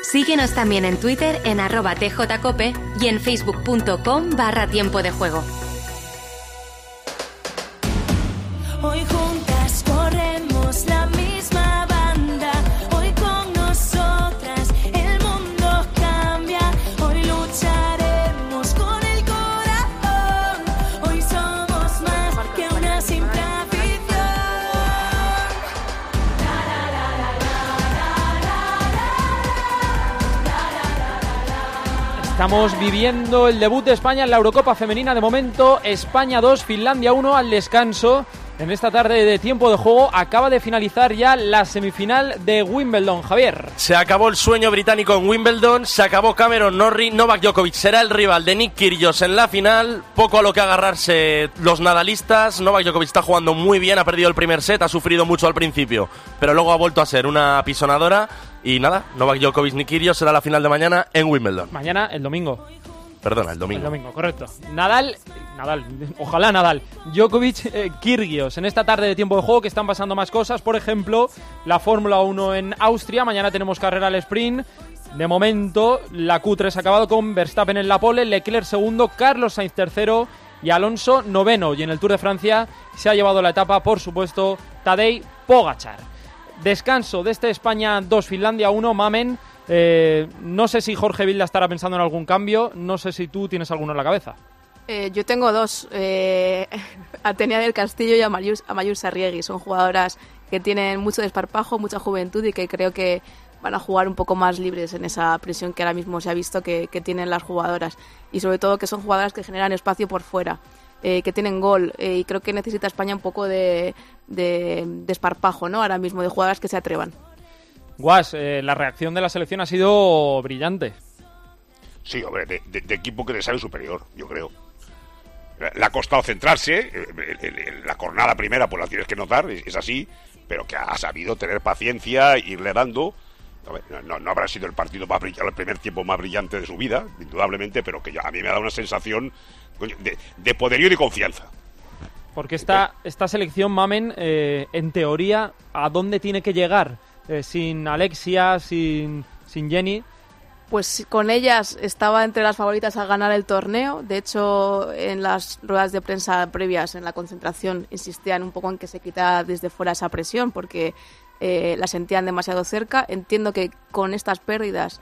Síguenos también en Twitter en @tjcope y en facebook.com/tiempo de juego. Hoy juntas corremos la misma banda, hoy con nosotras el mundo cambia, hoy lucharemos con el corazón, hoy somos más que una simple afición. Estamos viviendo el debut de España en la Eurocopa Femenina. De momento, España 2, Finlandia 1 al descanso. En esta tarde de tiempo de juego acaba de finalizar ya la semifinal de Wimbledon. Javier. Se acabó el sueño británico en Wimbledon, se acabó Cameron Norrie, Novak Djokovic será el rival de Nick Kyrgios en la final. Poco a lo que agarrarse los nadalistas. Novak Djokovic está jugando muy bien, ha perdido el primer set, ha sufrido mucho al principio, pero luego ha vuelto a ser una apisonadora. Y nada, Novak Djokovic, Nick Kyrgios será la final de mañana en Wimbledon. Mañana, el domingo. Perdona, el domingo. El domingo, correcto. Nadal, ojalá Nadal. Djokovic, Kyrgios. En esta tarde de tiempo de juego que están pasando más cosas. Por ejemplo, la Fórmula 1 en Austria. Mañana tenemos carrera al sprint. De momento, la Q3 ha acabado con Verstappen en la pole, Leclerc segundo, Carlos Sainz tercero y Alonso noveno. Y en el Tour de Francia se ha llevado la etapa, por supuesto, Tadej Pogačar. Descanso de este España 2, Finlandia 1, Mamen. No sé si Jorge Vilda estará pensando en algún cambio. No sé si tú tienes alguno en la cabeza. Yo tengo dos. Atenea del Castillo y a Mayur Sarriegui. Son jugadoras que tienen mucho desparpajo, mucha juventud y que creo que van a jugar un poco más libres en esa presión que ahora mismo se ha visto que tienen las jugadoras. Y sobre todo que son jugadoras que generan espacio por fuera. Que tienen gol y creo que necesita España un poco de desparpajo, ¿no? Ahora mismo, de jugadoras que se atrevan. Guas, la reacción de la selección ha sido brillante. Sí, hombre, de equipo que le sale superior, yo creo. Le ha costado centrarse, la jornada primera pues la tienes que notar, es así, pero que ha sabido tener paciencia, irle dando. No habrá sido el partido más brillante, el primer tiempo más brillante de su vida, indudablemente, pero que a mí me ha dado una sensación de poderío y de confianza. Porque esta selección, Mamen, en teoría, ¿a dónde tiene que llegar? Sin Alexia, sin Jenny. Pues con ellas estaba entre las favoritas a ganar el torneo. De hecho, en las ruedas de prensa previas, en la concentración, insistían un poco en que se quitara desde fuera esa presión porque la sentían demasiado cerca. Entiendo que con estas pérdidas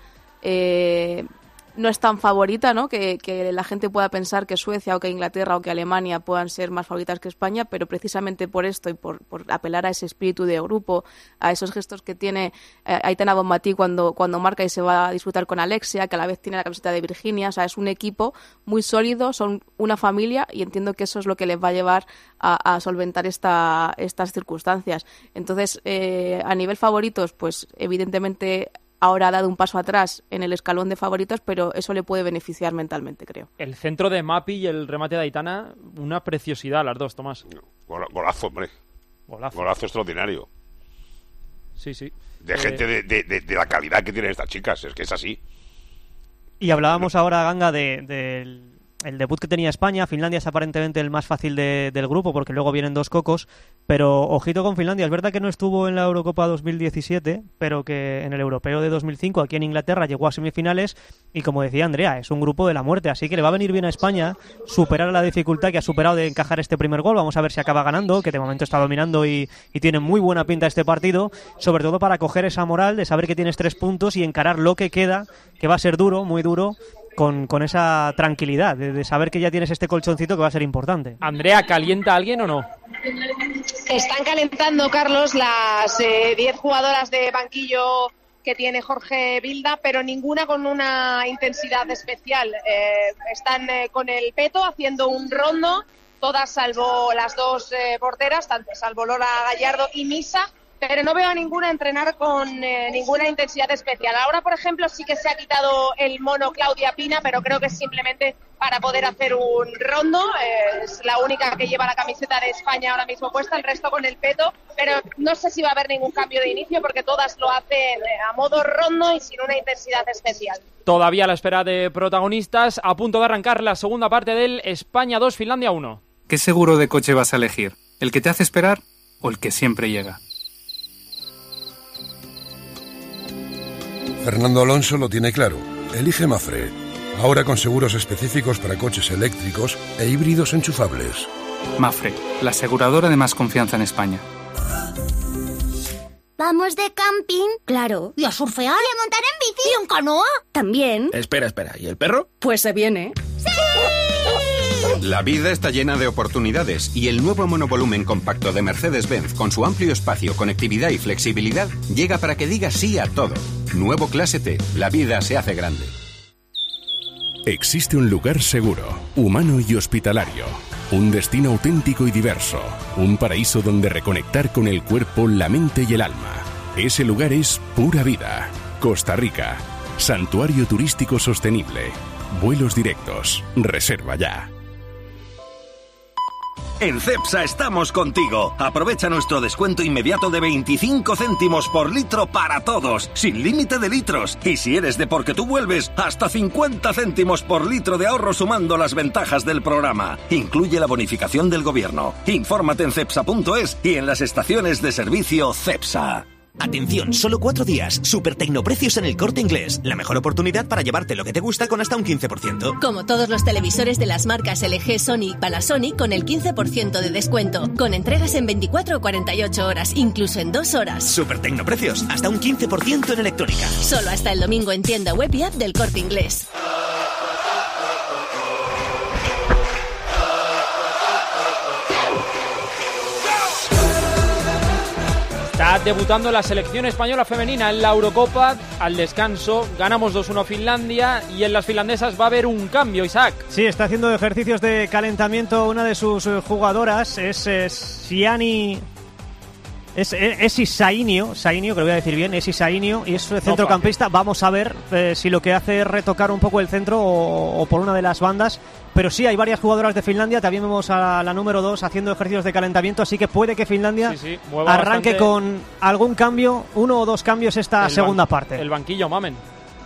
no es tan favorita, ¿no? Que la gente pueda pensar que Suecia o que Inglaterra o que Alemania puedan ser más favoritas que España, pero precisamente por esto y por apelar a ese espíritu de grupo, a esos gestos que tiene Aitana Bonmatí cuando marca y se va a disfrutar con Alexia, que a la vez tiene la camiseta de Virginia. O sea, es un equipo muy sólido, son una familia y entiendo que eso es lo que les va a llevar a solventar estas circunstancias. Entonces, a nivel favoritos, pues evidentemente ahora ha dado un paso atrás en el escalón de favoritos, pero eso le puede beneficiar mentalmente, creo. El centro de Mapi y el remate de Aitana, una preciosidad las dos, Tomás. Golazo, hombre. Golazo extraordinario. Sí. De gente de la calidad que tienen estas chicas, es que es así. Y hablábamos ahora, Ganga, del debut que tenía España. Finlandia es aparentemente el más fácil del grupo porque luego vienen dos cocos, pero ojito con Finlandia. Es verdad que no estuvo en la Eurocopa 2017, pero que en el Europeo de 2005 aquí en Inglaterra llegó a semifinales y, como decía Andrea, es un grupo de la muerte, así que le va a venir bien a España superar la dificultad que ha superado de encajar este primer gol. Vamos a ver si acaba ganando, que de momento está dominando y tiene muy buena pinta este partido, sobre todo para coger esa moral de saber que tienes 3 puntos y encarar lo que queda, que va a ser duro, muy duro, con esa tranquilidad de saber que ya tienes este colchoncito que va a ser importante. Andrea, ¿calienta a alguien o no? Están calentando, Carlos, las 10 jugadoras de banquillo que tiene Jorge Vilda, pero ninguna con una intensidad especial. Están con el peto haciendo un rondo, todas salvo las dos porteras, salvo Lola Gallardo y Misa, pero no veo a ninguna entrenar con ninguna intensidad especial. Ahora, por ejemplo, sí que se ha quitado el mono Claudia Pina, pero creo que es simplemente para poder hacer un rondo. Es la única que lleva la camiseta de España ahora mismo puesta, el resto con el peto, pero no sé si va a haber ningún cambio de inicio porque todas lo hacen a modo rondo y sin una intensidad especial. Todavía a la espera de protagonistas, a punto de arrancar la segunda parte del España 2, Finlandia 1. ¿Qué seguro de coche vas a elegir? ¿El que te hace esperar o el que siempre llega? Fernando Alonso lo tiene claro. Elige Mapfre. Ahora con seguros específicos para coches eléctricos e híbridos enchufables. Mapfre, la aseguradora de más confianza en España. ¿Vamos de camping? Claro. ¿Y a surfear? ¿Y a montar en bici? ¿Y en canoa? También. Espera. ¿Y el perro? Pues se viene. ¡Sí! La vida está llena de oportunidades y el nuevo monovolumen compacto de Mercedes-Benz con su amplio espacio, conectividad y flexibilidad llega para que diga sí a todo. Nuevo Clase T. La vida se hace grande. Existe un lugar seguro, humano y hospitalario. Un destino auténtico y diverso. Un paraíso donde reconectar con el cuerpo, la mente y el alma. Ese lugar es Pura Vida. Costa Rica. Santuario turístico sostenible. Vuelos directos. Reserva ya. En Cepsa estamos contigo. Aprovecha nuestro descuento inmediato de 25 céntimos por litro para todos, sin límite de litros. Y si eres de Porque Tú Vuelves, hasta 50 céntimos por litro de ahorro sumando las ventajas del programa. Incluye la bonificación del gobierno. Infórmate en cepsa.es y en las estaciones de servicio Cepsa. Atención, solo 4 días. Super tecnoprecios en el Corte Inglés. La mejor oportunidad para llevarte lo que te gusta con hasta un 15%. Como todos los televisores de las marcas LG, Sony y Panasonic con el 15% de descuento. Con entregas en 24 o 48 horas, incluso en 2 horas. Super tecnoprecios, hasta un 15% en electrónica. Solo hasta el domingo en tienda web y app del Corte Inglés. Está debutando la selección española femenina en la Eurocopa. Al descanso ganamos 2-1 a Finlandia y en las finlandesas va a haber un cambio, Isaac. Sí, está haciendo ejercicios de calentamiento una de sus jugadoras, es Siani... Es Sainio, que lo voy a decir bien, es Sainio y es centrocampista. Vamos a ver si lo que hace es retocar un poco el centro o por una de las bandas. Pero sí, hay varias jugadoras de Finlandia. También vemos a la número 2 haciendo ejercicios de calentamiento. Así que puede que Finlandia arranque bastante con algún cambio, 1 o 2 cambios esta segunda parte. El banquillo, mamen.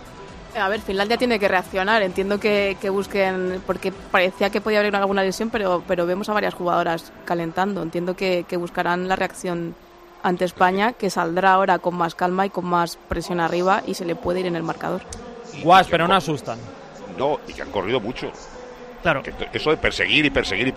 A ver, Finlandia tiene que reaccionar. Entiendo que busquen, porque parecía que podía haber alguna lesión, pero vemos a varias jugadoras calentando. Entiendo que buscarán la reacción ante España, que saldrá ahora con más calma y con más presión arriba y se le puede ir en el marcador. Guas, pero no asustan. No, y que han corrido mucho. Claro. Que eso de perseguir,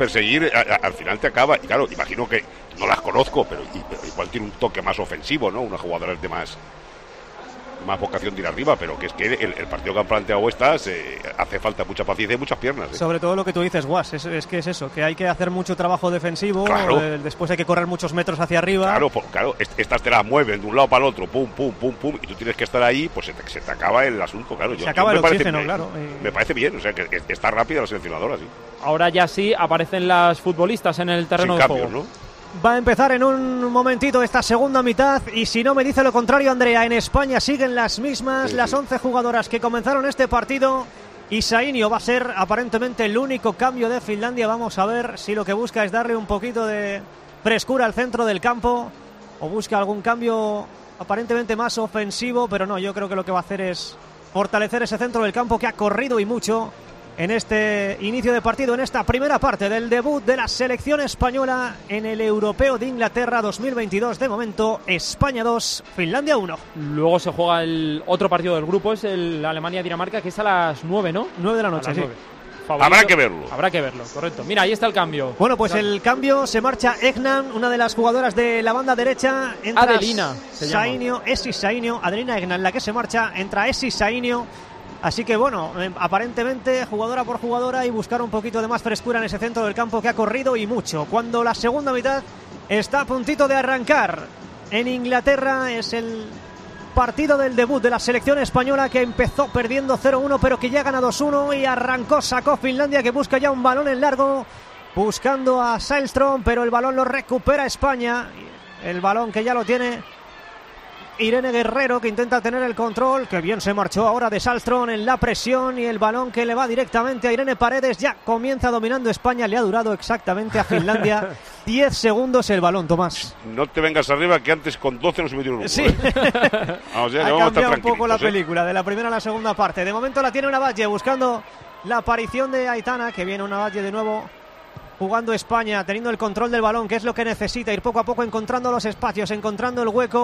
al final te acaba. Y claro, imagino que no las conozco, pero igual tiene un toque más ofensivo, ¿no? Una jugadora de más vocación de ir arriba, pero que es que el partido que han planteado estas hace falta mucha paciencia y muchas piernas. Sobre todo lo que tú dices, Guas, es que es eso, que hay que hacer mucho trabajo defensivo, claro. Después hay que correr muchos metros hacia arriba. Claro, estas te las mueven de un lado para el otro, pum, y tú tienes que estar ahí, pues se te acaba el asunto, claro. Se acaba el oxígeno, claro. Me parece bien, o sea, que está rápida la seleccionadora, sí. Ahora ya sí aparecen las futbolistas en el terreno de juego, ¿no? Va a empezar en un momentito esta segunda mitad y si no me dice lo contrario, Andrea, en España siguen las mismas, sí. Las 11 jugadoras que comenzaron este partido y Sainio va a ser aparentemente el único cambio de Finlandia. Vamos a ver si lo que busca es darle un poquito de frescura al centro del campo o busca algún cambio aparentemente más ofensivo, pero no, yo creo que lo que va a hacer es fortalecer ese centro del campo que ha corrido y mucho en este inicio de partido, en esta primera parte del debut de la selección española en el Europeo de Inglaterra 2022. De momento, España 2, Finlandia 1. Luego se juega el otro partido del grupo, es el Alemania-Dinamarca, que es a las 9, ¿no? 9 de la noche, sí. Habrá que verlo. Habrá que verlo, correcto. Mira, ahí está el cambio. Bueno, pues el cambio, se marcha Egnan, una de las jugadoras de la banda derecha. Entra Adelina, Sainio, Essi Sainio, Adelina Egnan, la que se marcha, entra Essi Sainio. Así que bueno, aparentemente jugadora por jugadora y buscar un poquito de más frescura en ese centro del campo que ha corrido y mucho. Cuando la segunda mitad está a puntito de arrancar en Inglaterra, es el partido del debut de la selección española que empezó perdiendo 0-1 pero que ya gana 2-1 y sacó Finlandia, que busca ya un balón en largo buscando a Sahlström, pero el balón lo recupera España, el balón que ya lo tiene Irene Guerrero, que intenta tener el control, que bien se marchó ahora de Sahlström en la presión y el balón que le va directamente a Irene Paredes. Ya comienza dominando España, le ha durado exactamente a Finlandia 10 segundos el balón, Tomás. No te vengas arriba, que antes con 12 no se metieron un sí. Vamos, ha cambiado un poco la película de la primera a la segunda parte. De momento la tiene Navalle buscando la aparición de Aitana, que viene Navalle de nuevo jugando España, teniendo el control del balón, que es lo que necesita, ir poco a poco encontrando los espacios, encontrando el hueco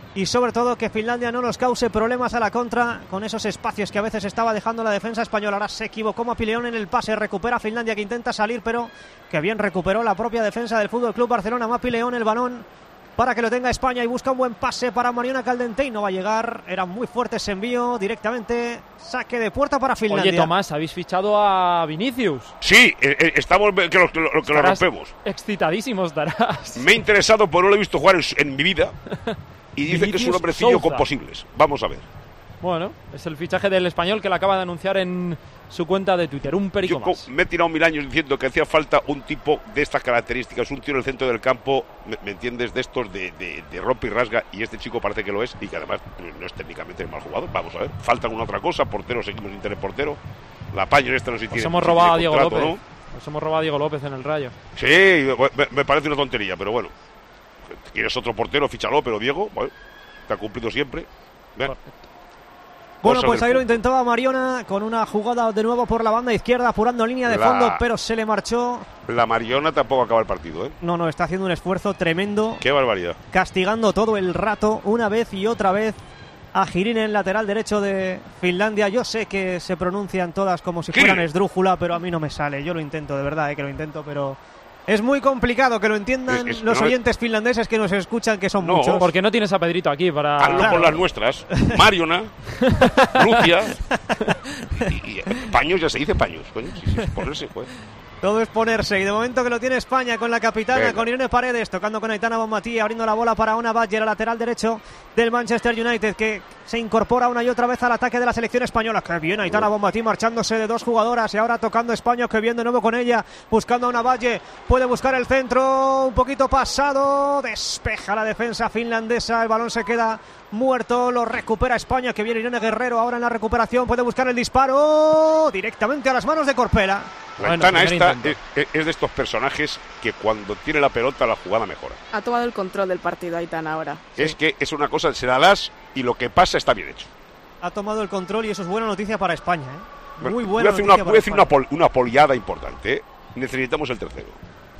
y sobre todo que Finlandia no nos cause problemas a la contra con esos espacios que a veces estaba dejando la defensa española. Ahora se equivocó Mapileón en el pase, recupera Finlandia, que intenta salir, pero que bien recuperó la propia defensa del FC Barcelona. Mapileón, el balón para que lo tenga España y busca un buen pase para Mariona Caldentey, y no va a llegar, era muy fuerte ese envío, directamente saque de puerta para Finlandia. Oye, Tomás, ¿habéis fichado a Vinicius? Sí, estamos que lo rompemos. Excitadísimo estarás. Me he interesado, porque no lo he visto jugar en mi vida, y dice que es un hombrecillo Souza con posibles. Vamos a ver. Bueno, es el fichaje del español que le acaba de anunciar en su cuenta de Twitter, un perico más. Me he tirado 1000 años diciendo que hacía falta un tipo de estas características, un tío en el centro del campo, ¿me entiendes? De estos de rompe y rasga, y este chico parece que lo es, y que además no es técnicamente mal jugador. Vamos a ver, falta alguna otra cosa, portero, seguimos sin tener portero. La Paño esta no se tiene. Nos hemos robado a tiene Diego contrato, López. ¿no? Nos hemos robado a Diego López en el Rayo. Sí, me parece una tontería, pero bueno. ¿Quieres otro portero? Fíchalo, pero Diego, bueno, te ha cumplido siempre. Bien. Bueno, pues ahí lo intentaba Mariona con una jugada de nuevo por la banda izquierda, apurando línea de fondo, pero se le marchó. La Mariona tampoco acaba el partido, ¿eh? No, está haciendo un esfuerzo tremendo. ¡Qué barbaridad! Castigando todo el rato, una vez y otra vez, a Jirinen, lateral derecho de Finlandia. Yo sé que se pronuncian todas como si fueran esdrújula, pero a mí no me sale. Yo lo intento, de verdad, que lo intento, pero es muy complicado que lo entiendan los oyentes finlandeses que nos escuchan, que son muchos. Porque no tienes a Pedrito aquí para... Hazlo con las nuestras. Mariona, Lucia y paños, ya se dice paños, coño. Sí, ponerse, joder. Todo es ponerse, y de momento que lo tiene España con la capitana, Venga. con Irene Paredes, tocando con Aitana Bonmatí, abriendo la bola para una Badger, lateral derecho del Manchester United, que se incorpora una y otra vez al ataque de la selección española. Que bien Aitana Bonmatí, marchándose de dos jugadoras, y ahora tocando España, que bien de nuevo con ella, buscando a una Badger, puede buscar el centro, un poquito pasado, despeja la defensa finlandesa, el balón se queda muerto, lo recupera España, que viene Irene Guerrero ahora en la recuperación, puede buscar el disparo directamente a las manos de Corpela. La Aitana esta es de estos personajes que cuando tiene la pelota la jugada mejora. Ha tomado el control del partido Aitana ahora. Es que es una cosa, se la das y lo que pasa está bien hecho. Ha tomado el control y eso es buena noticia para España, ¿eh? Muy Voy buena a hacer noticia para España. una poliada importante, ¿eh? Necesitamos el tercero.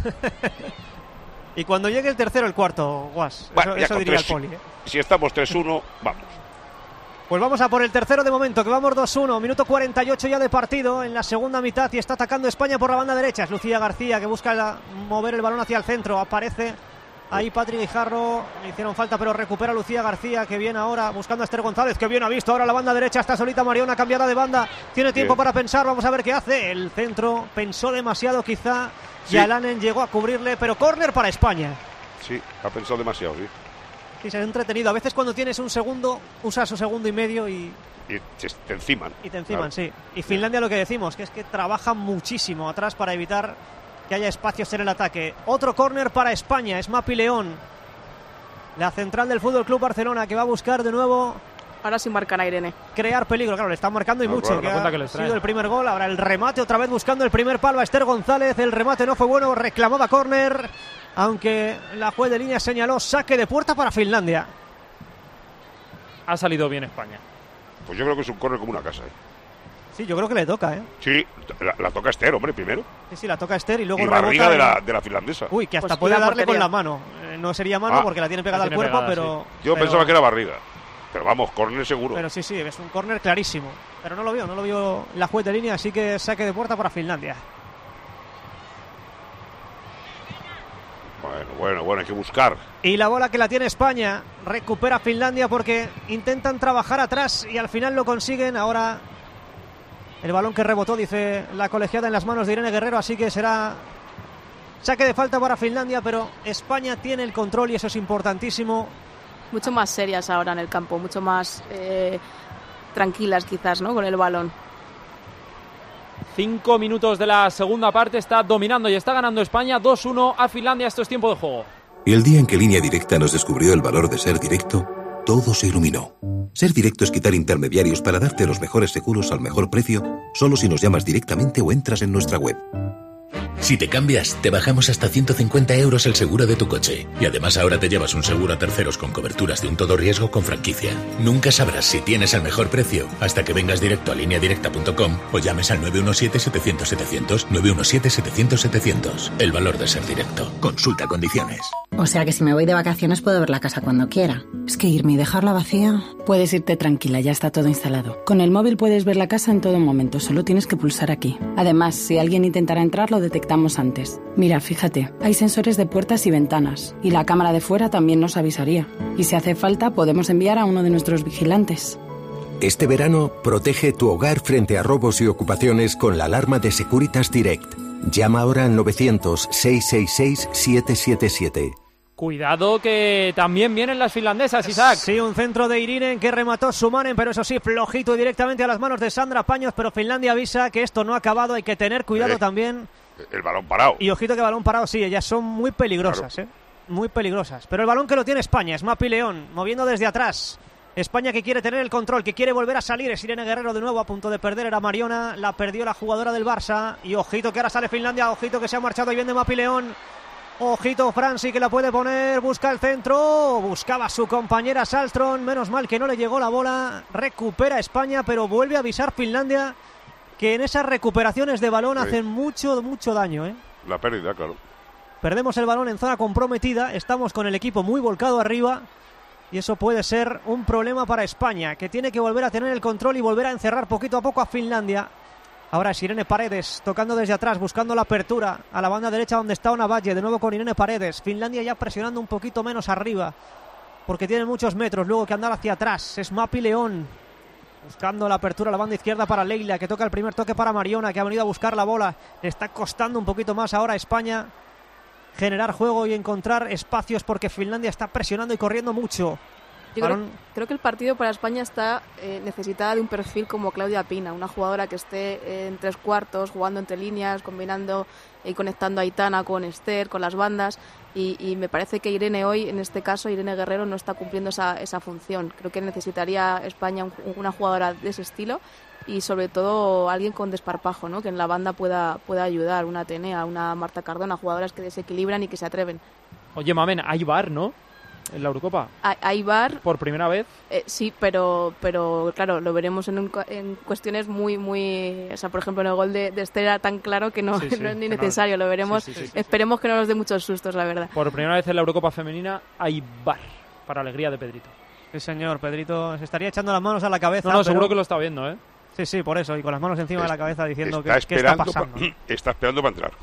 Y cuando llegue el tercero, el cuarto, Guas. Bueno, eso con diría el 3, Poli, ¿eh? Si estamos 3-1, vamos. Pues vamos a por el tercero de momento, que vamos 2-1, minuto 48 ya de partido en la segunda mitad, y está atacando España por la banda derecha. Es Lucía García, que busca mover el balón hacia el centro. Aparece ahí Patrick Guijarro, le hicieron falta, pero recupera Lucía García, que viene ahora buscando a Esther González, que bien ha visto ahora la banda derecha, está solita Mariona, cambiada de banda, tiene tiempo para pensar, vamos a ver qué hace. El centro pensó demasiado quizá, y Alanen llegó a cubrirle, pero córner para España. Sí, ha pensado demasiado, sí. Sí, se ha entretenido. A veces cuando tienes un segundo, usas un segundo y medio y te enciman. Y te enciman, claro. sí. Y Finlandia lo que decimos, que es que trabaja muchísimo atrás para evitar que haya espacios en el ataque. Otro córner para España, es Mapi León, la central del FC Barcelona, que va a buscar de nuevo... Ahora sí marcan a Irene. Crear peligro, claro, le están marcando y mucho. Claro, que ha sido el primer gol, ahora el remate, otra vez buscando el primer palo a Esther González. El remate no fue bueno, reclamaba córner, aunque la juez de línea señaló saque de puerta para Finlandia. Ha salido bien España. Pues yo creo que es un córner como una casa, ¿eh? Sí, yo creo que le toca, ¿eh? Sí, la toca Esther, hombre, primero. Sí, la toca Esther y luego barriga de la finlandesa. Uy, que hasta Pues puede darle portería con la mano. No sería mano porque la tiene pegada al cuerpo, pero... Sí. Yo pensaba que era barriga. Pero vamos, córner seguro. Pero sí, es un córner clarísimo. Pero no lo vio la juez de línea, así que saque de puerta para Finlandia. Bueno, hay que buscar. Y la bola que la tiene España, recupera Finlandia porque intentan trabajar atrás y al final lo consiguen. Ahora el balón que rebotó, dice la colegiada, en las manos de Irene Guerrero, así que será saque de falta para Finlandia, pero España tiene el control y eso es importantísimo. Mucho más serias ahora en el campo, mucho más tranquilas quizás, ¿no? Con el balón. 5 minutos de la segunda parte, está dominando y está ganando España 2-1 a Finlandia. Esto es tiempo de juego. Y el día en que Línea Directa nos descubrió el valor de ser directo, todo se iluminó. Ser directo es quitar intermediarios para darte los mejores seguros al mejor precio, solo si nos llamas directamente o entras en nuestra web. Si te cambias, te bajamos hasta 150 € el seguro de tu coche. Y además ahora te llevas un seguro a terceros con coberturas de un todo riesgo con franquicia. Nunca sabrás si tienes el mejor precio hasta que vengas directo a lineadirecta.com o llames al 917-700-700, 917-700-700. El valor de ser directo. Consulta condiciones. O sea que si me voy de vacaciones puedo ver la casa cuando quiera. Es que irme y dejarla vacía... Puedes irte tranquila, ya está todo instalado. Con el móvil puedes ver la casa en todo momento, solo tienes que pulsar aquí. Además, si alguien intentara entrar, lo detectamos antes. Mira, fíjate, hay sensores de puertas y ventanas, y la cámara de fuera también nos avisaría. Y si hace falta, podemos enviar a uno de nuestros vigilantes. Este verano, protege tu hogar frente a robos y ocupaciones con la alarma de Securitas Direct. Llama ahora al 900-666-777. Cuidado que también vienen las finlandesas, Isaac. Sí, un centro de Irinen que remató Sumanen, pero eso sí, flojito y directamente a las manos de Sandra Paños, pero Finlandia avisa que esto no ha acabado, hay que tener cuidado también. El balón parado. Y ojito que balón parado, sí, ellas son muy peligrosas, claro. Muy peligrosas. Pero el balón que lo tiene España, es Mapi León, moviendo desde atrás. España que quiere tener el control, que quiere volver a salir. Es Irene Guerrero de nuevo a punto de perder. Era Mariona, la perdió la jugadora del Barça. Y ojito que ahora sale Finlandia, ojito que se ha marchado y viene Mapi León. Ojito Franci que la puede poner, busca el centro, buscaba a su compañera Saltron, menos mal que no le llegó la bola, recupera España, pero vuelve a avisar Finlandia que en esas recuperaciones de balón hacen mucho daño, La pérdida, claro. Perdemos el balón en zona comprometida, estamos con el equipo muy volcado arriba y eso puede ser un problema para España, que tiene que volver a tener el control y volver a encerrar poquito a poco a Finlandia. Ahora es Irene Paredes, tocando desde atrás, buscando la apertura a la banda derecha donde está Onavalle, de nuevo con Irene Paredes. Finlandia ya presionando un poquito menos arriba, porque tiene muchos metros luego que andar hacia atrás. Es Mapi León, buscando la apertura a la banda izquierda para Leila, que toca el primer toque para Mariona, que ha venido a buscar la bola. Le está costando un poquito más ahora a España generar juego y encontrar espacios, porque Finlandia está presionando y corriendo mucho. Yo creo que el partido para España está necesitada de un perfil como Claudia Pina, una jugadora que esté en tres cuartos, jugando entre líneas, combinando y conectando a Aitana con Esther, con las bandas, y me parece que Irene hoy, en este caso, Irene Guerrero no está cumpliendo esa función. Creo que necesitaría España una jugadora de ese estilo y sobre todo alguien con desparpajo, ¿no? Que en la banda pueda ayudar, una Atenea, una Marta Cardona, jugadoras que desequilibran y que se atreven. Oye, Mamen, hay VAR, ¿no? En la Eurocopa. Hay VAR. ¿Por primera vez? Sí, pero claro, lo veremos en cuestiones muy... O sea, por ejemplo, en el gol de Esther era tan claro que no es ni necesario. Lo veremos. Sí. Esperemos que no nos dé muchos sustos, la verdad. Por primera vez en la Eurocopa femenina hay VAR, para alegría de Pedrito. Sí, señor. Pedrito se estaría echando las manos a la cabeza. No, seguro que lo está viendo, ¿eh? Sí, por eso. Y con las manos encima de la cabeza diciendo qué está pasando. Está esperando para entrar.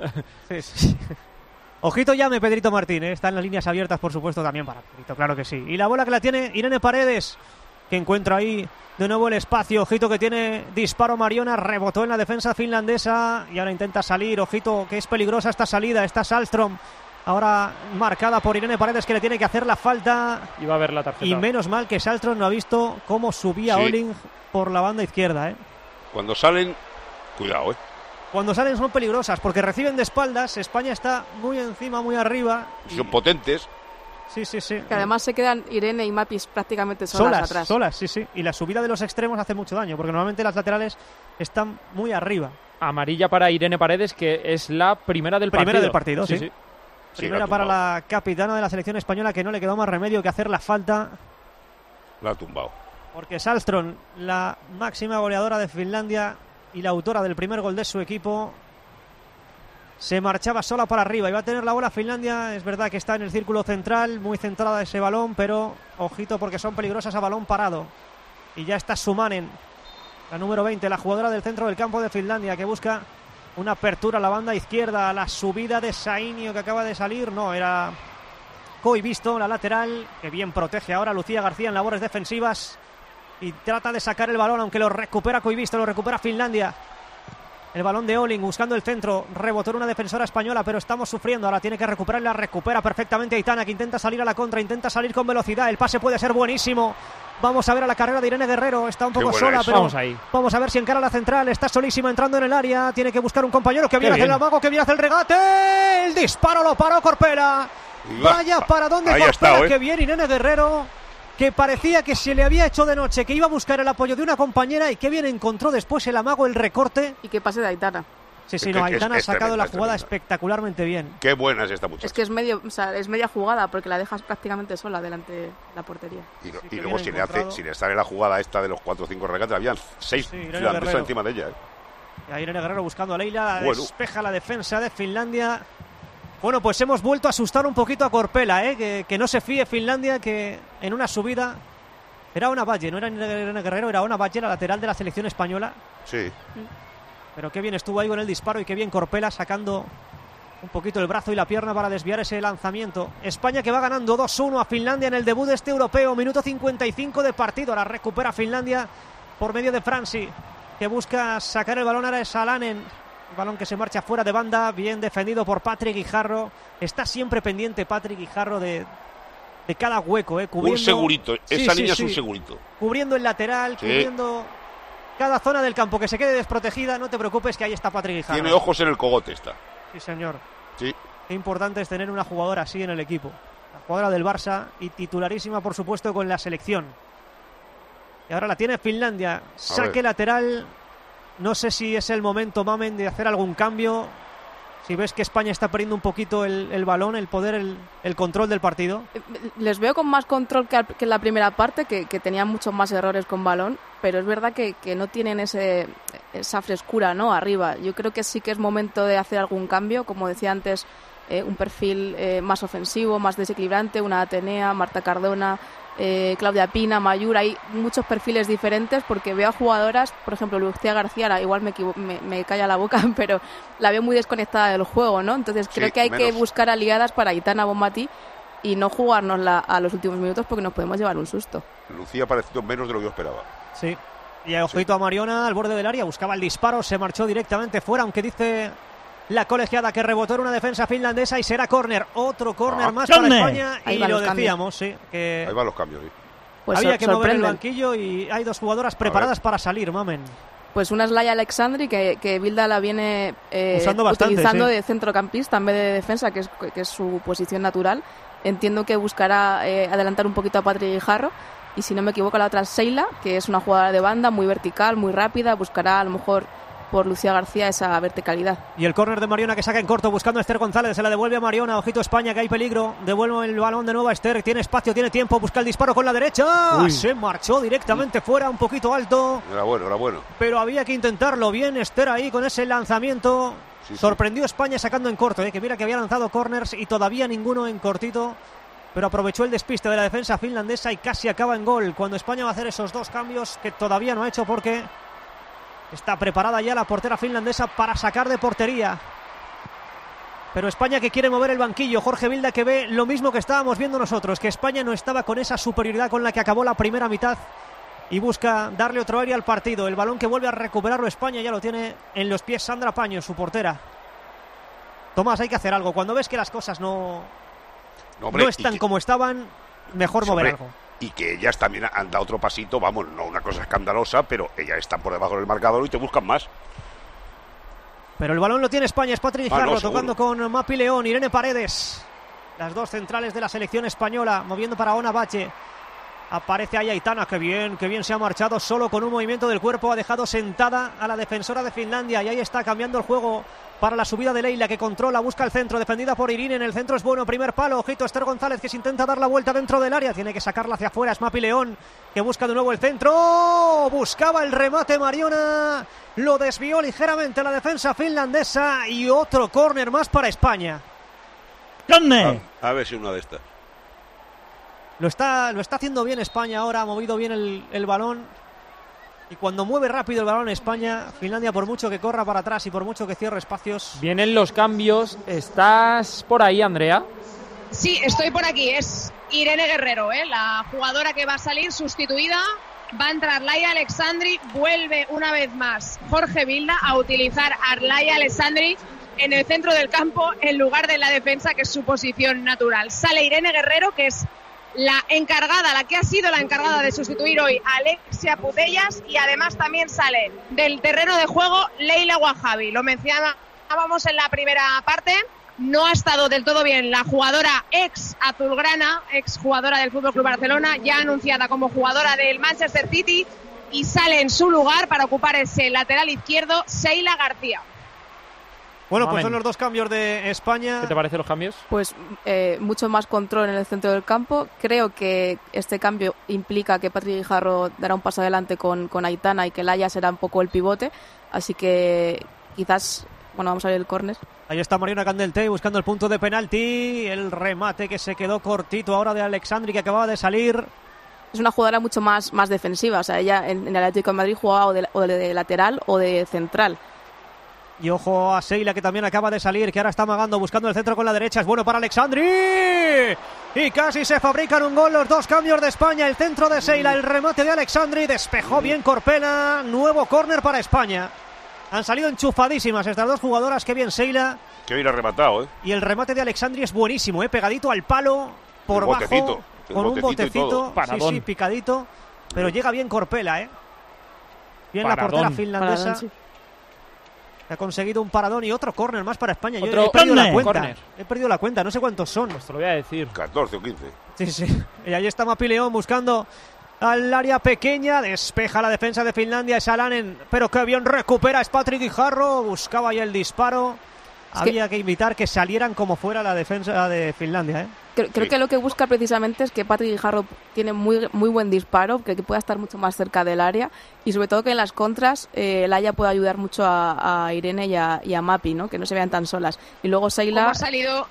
Sí. Ojito llame Pedrito Martín, está en las líneas abiertas, por supuesto, también para Pedrito, claro que sí. Y la bola que la tiene Irene Paredes, que encuentra ahí de nuevo el espacio. Ojito que tiene disparo Mariona, rebotó en la defensa finlandesa y ahora intenta salir. Ojito que es peligrosa esta salida, está Saltrom. Ahora marcada por Irene Paredes, que le tiene que hacer la falta. Y va a ver la tarjeta. Y menos mal que Saltrom no ha visto cómo subía Oling por la banda izquierda, Cuando salen, cuidado, Cuando salen son peligrosas porque reciben de espaldas. España está muy encima, muy arriba. Son potentes. Sí. Que además se quedan Irene y Mapis prácticamente solas atrás. Solas, sí. Y la subida de los extremos hace mucho daño porque normalmente las laterales están muy arriba. Amarilla para Irene Paredes, que es la primera del partido. Sí. Primera para la capitana de la selección española, que no le quedó más remedio que hacer la falta. La ha tumbado. Porque Saltron, la máxima goleadora de Finlandia y la autora del primer gol de su equipo, se marchaba sola para arriba. Y va a tener la bola Finlandia. Es verdad que está en el círculo central, muy centrada ese balón, pero ojito porque son peligrosas a balón parado. Y ya está Sumanen, la número 20, la jugadora del centro del campo de Finlandia, que busca una apertura a la banda izquierda. La subida de Sainio, que acaba de salir, no, era Koivisto, la lateral, que bien protege ahora Lucía García en labores defensivas. Y trata de sacar el balón, aunque lo recupera Koivisto, lo recupera Finlandia. El balón de Oling buscando el centro, rebotó en una defensora española, pero estamos sufriendo. Ahora tiene que recuperar y la recupera perfectamente Aitana, que intenta salir a la contra, intenta salir con velocidad. El pase puede ser buenísimo. Vamos a ver a la carrera de Irene Guerrero, está un poco sola, pero vamos a ver si encara la central. Está solísima entrando en el área, tiene que buscar un compañero que viene hacia el amago, que viene hacia el regate. El disparo lo paró Corpela. Vaya para dónde Corpela, que bien Irene Guerrero, que parecía que se le había hecho de noche, que iba a buscar el apoyo de una compañera, y qué bien encontró después el amago, el recorte. Y qué pase de Aitana. Sí, no, Aitana ha sacado la jugada espectacularmente bien. Qué buena es esta muchacha. Es que es media jugada porque la dejas prácticamente sola delante de la portería. Y luego si le sale la jugada esta de los 4 o 5 regates, habían 6 finlandeses encima de ella. Y ahí Irene Guerrero buscando a Leila, despeja la defensa de Finlandia. Bueno, pues hemos vuelto a asustar un poquito a Corpela, que no se fíe Finlandia, que en una subida era Ona Valle, no era Irene Guerrero, era Ona Valle, la lateral de la selección española. Sí. Pero qué bien estuvo ahí con el disparo y qué bien Corpela sacando un poquito el brazo y la pierna para desviar ese lanzamiento. España que va ganando 2-1 a Finlandia en el debut de este europeo. Minuto 55 de partido. Ahora recupera Finlandia por medio de Franci, que busca sacar el balón. Ahora es Alanen. Balón que se marcha fuera de banda. Bien defendido por Patrick Guijarro. Está siempre pendiente Patrick Guijarro de cada hueco. Cubriendo... Un segurito. Esa niña es un segurito. Cubriendo el lateral, cubriendo... cada zona del campo que se quede desprotegida, no te preocupes que ahí está Patrick Guijarro. Tiene ojos en el cogote esta. Sí, señor. Sí. Qué importante es tener una jugadora así en el equipo. La jugadora del Barça y titularísima, por supuesto, con la selección. Y ahora la tiene Finlandia. Saque lateral. No sé si es el momento, Mamen, de hacer algún cambio. Si ves que España está perdiendo un poquito el balón, el poder, el control del partido. Les veo con más control que en la primera parte, que tenían muchos más errores con balón, pero es verdad que no tienen esa frescura, ¿no? Arriba. Yo creo que sí que es momento de hacer algún cambio, como decía antes, un perfil más ofensivo, más desequilibrante, una Atenea, Marta Cardona, Claudia Pina, Mayur. Hay muchos perfiles diferentes porque veo a jugadoras, por ejemplo, Lucía García, igual me calla la boca, pero la veo muy desconectada del juego, ¿no? Entonces creo que hay que buscar aliadas para Aitana Bonmatí y no jugárnosla a los últimos minutos porque nos podemos llevar un susto. Lucía ha parecido menos de lo que yo esperaba. Sí. Y ojito a Mariona al borde del área, buscaba el disparo, se marchó directamente fuera, aunque dice la colegiada que rebotó en una defensa finlandesa y será córner. Otro córner más para España. Y lo decíamos, que ahí van los cambios. Sí. Pues había que mover el banquillo y hay dos jugadoras preparadas para salir, Mamen. Pues una es Laia Alexandri, que Bilda la viene utilizando de centrocampista en vez de defensa, que es su posición natural. Entiendo que buscará adelantar un poquito a Patrick Guijarro. Y si no me equivoco, la otra es Seila, que es una jugadora de banda muy vertical, muy rápida. Buscará a lo mejor por Lucía García esa verticalidad. Y el córner de Mariona que saca en corto buscando a Esther González, se la devuelve a Mariona. Ojito España, que hay peligro, devuelve el balón de nuevo a Esther, tiene espacio, tiene tiempo, busca el disparo con la derecha. Se marchó directamente fuera, un poquito alto. Era bueno. Pero había que intentarlo. Bien Esther ahí con ese lanzamiento. Sorprendió España sacando en corto, que mira que había lanzado corners y todavía ninguno en cortito. Pero aprovechó el despiste de la defensa finlandesa y casi acaba en gol, cuando España va a hacer esos dos cambios que todavía no ha hecho porque está preparada ya la portera finlandesa para sacar de portería. Pero España que quiere mover el banquillo. Jorge Vilda que ve lo mismo que estábamos viendo nosotros, que España no estaba con esa superioridad con la que acabó la primera mitad y busca darle otro aire al partido. El balón que vuelve a recuperarlo España, ya lo tiene en los pies Sandra Paño, su portera. Tomás, hay que hacer algo. Cuando ves que las cosas no están como estaban, mejor mover algo. Y que ellas también han dado otro pasito, vamos, no una cosa escandalosa, pero ellas están por debajo del marcador y te buscan más. Pero el balón lo tiene España, es Patrick Guijarro tocando con Mapi León, Irene Paredes. Las dos centrales de la selección española, moviendo para Ona Valle. Aparece ahí Aitana, que bien se ha marchado, solo con un movimiento del cuerpo, ha dejado sentada a la defensora de Finlandia y ahí está cambiando el juego para la subida de Leila, que controla, busca el centro, defendida por Irene, en el centro es bueno, primer palo, ojito Esther González que se intenta dar la vuelta dentro del área, tiene que sacarla hacia afuera, es Mapi León, que busca de nuevo el centro, buscaba el remate Mariona, lo desvió ligeramente la defensa finlandesa y otro córner más para España. A ver si una de estas. Lo está haciendo bien España ahora, ha movido bien el balón. Y cuando mueve rápido el balón España, Finlandia, por mucho que corra para atrás y por mucho que cierre espacios... Vienen los cambios. ¿Estás por ahí, Andrea? Sí, estoy por aquí. Es Irene Guerrero, la jugadora que va a salir sustituida. Va a entrar Laia Alexandri. Vuelve una vez más Jorge Vilda a utilizar a Laia Alexandri en el centro del campo en lugar de la defensa, que es su posición natural. Sale Irene Guerrero, que es la que ha sido la encargada de sustituir hoy a Alexia Putellas, y además también sale del terreno de juego Leila Wahabi. Lo mencionábamos en la primera parte, no ha estado del todo bien la jugadora ex azulgrana, ex jugadora del FC Barcelona, ya anunciada como jugadora del Manchester City, y sale en su lugar para ocupar ese lateral izquierdo Seila García. Bueno, pues son los dos cambios de España. ¿Qué te parecen los cambios? Pues mucho más control en el centro del campo. Creo que este cambio implica que Patrick Guijarro dará un paso adelante con Aitana y que Laia será un poco el pivote. Así que quizás, bueno, vamos a ver el córner. Ahí está Mariona Candel-Tay buscando el punto de penalti. El remate que se quedó cortito ahora de Alexandri, que acababa de salir. Es una jugadora mucho más defensiva. O sea, ella en el Atlético de Madrid jugaba o de lateral o de central. Y ojo a Seila, que también acaba de salir, que ahora está amagando, buscando el centro con la derecha. Es bueno para Alexandri. Y casi se fabrican un gol los dos cambios de España. El centro de Seila, el remate de Alexandri. Despejó bien Corpela. Nuevo córner para España. Han salido enchufadísimas estas dos jugadoras. Qué bien Seila. Qué bien ha rematado, ¿eh? Y el remate de Alexandri es buenísimo, ¿eh? Pegadito al palo, por bajo, con un botecito. Sí, picadito. Pero llega bien Corpela, ¿eh? Bien la portera finlandesa. Paradón, sí. Ha conseguido un paradón y otro córner más para España. Yo he perdido la cuenta. Corner. He perdido la cuenta, no sé cuántos son. Pues te lo voy a decir. 14 o 15. Sí. Y ahí está Mapi León buscando al área pequeña. Despeja la defensa de Finlandia. Es Alanen, pero que bien recupera. Es Patrick Guijarro. Buscaba ahí el disparo. Había que invitar que salieran como fuera la defensa de Finlandia, ¿eh? Creo que lo que busca precisamente es que Patrick Guijarro tiene muy buen disparo, que pueda estar mucho más cerca del área y sobre todo que en las contras Laia pueda ayudar mucho a Irene y a Mapi, ¿no? Que no se vean tan solas. Y luego Seila... ¿Cómo ha salido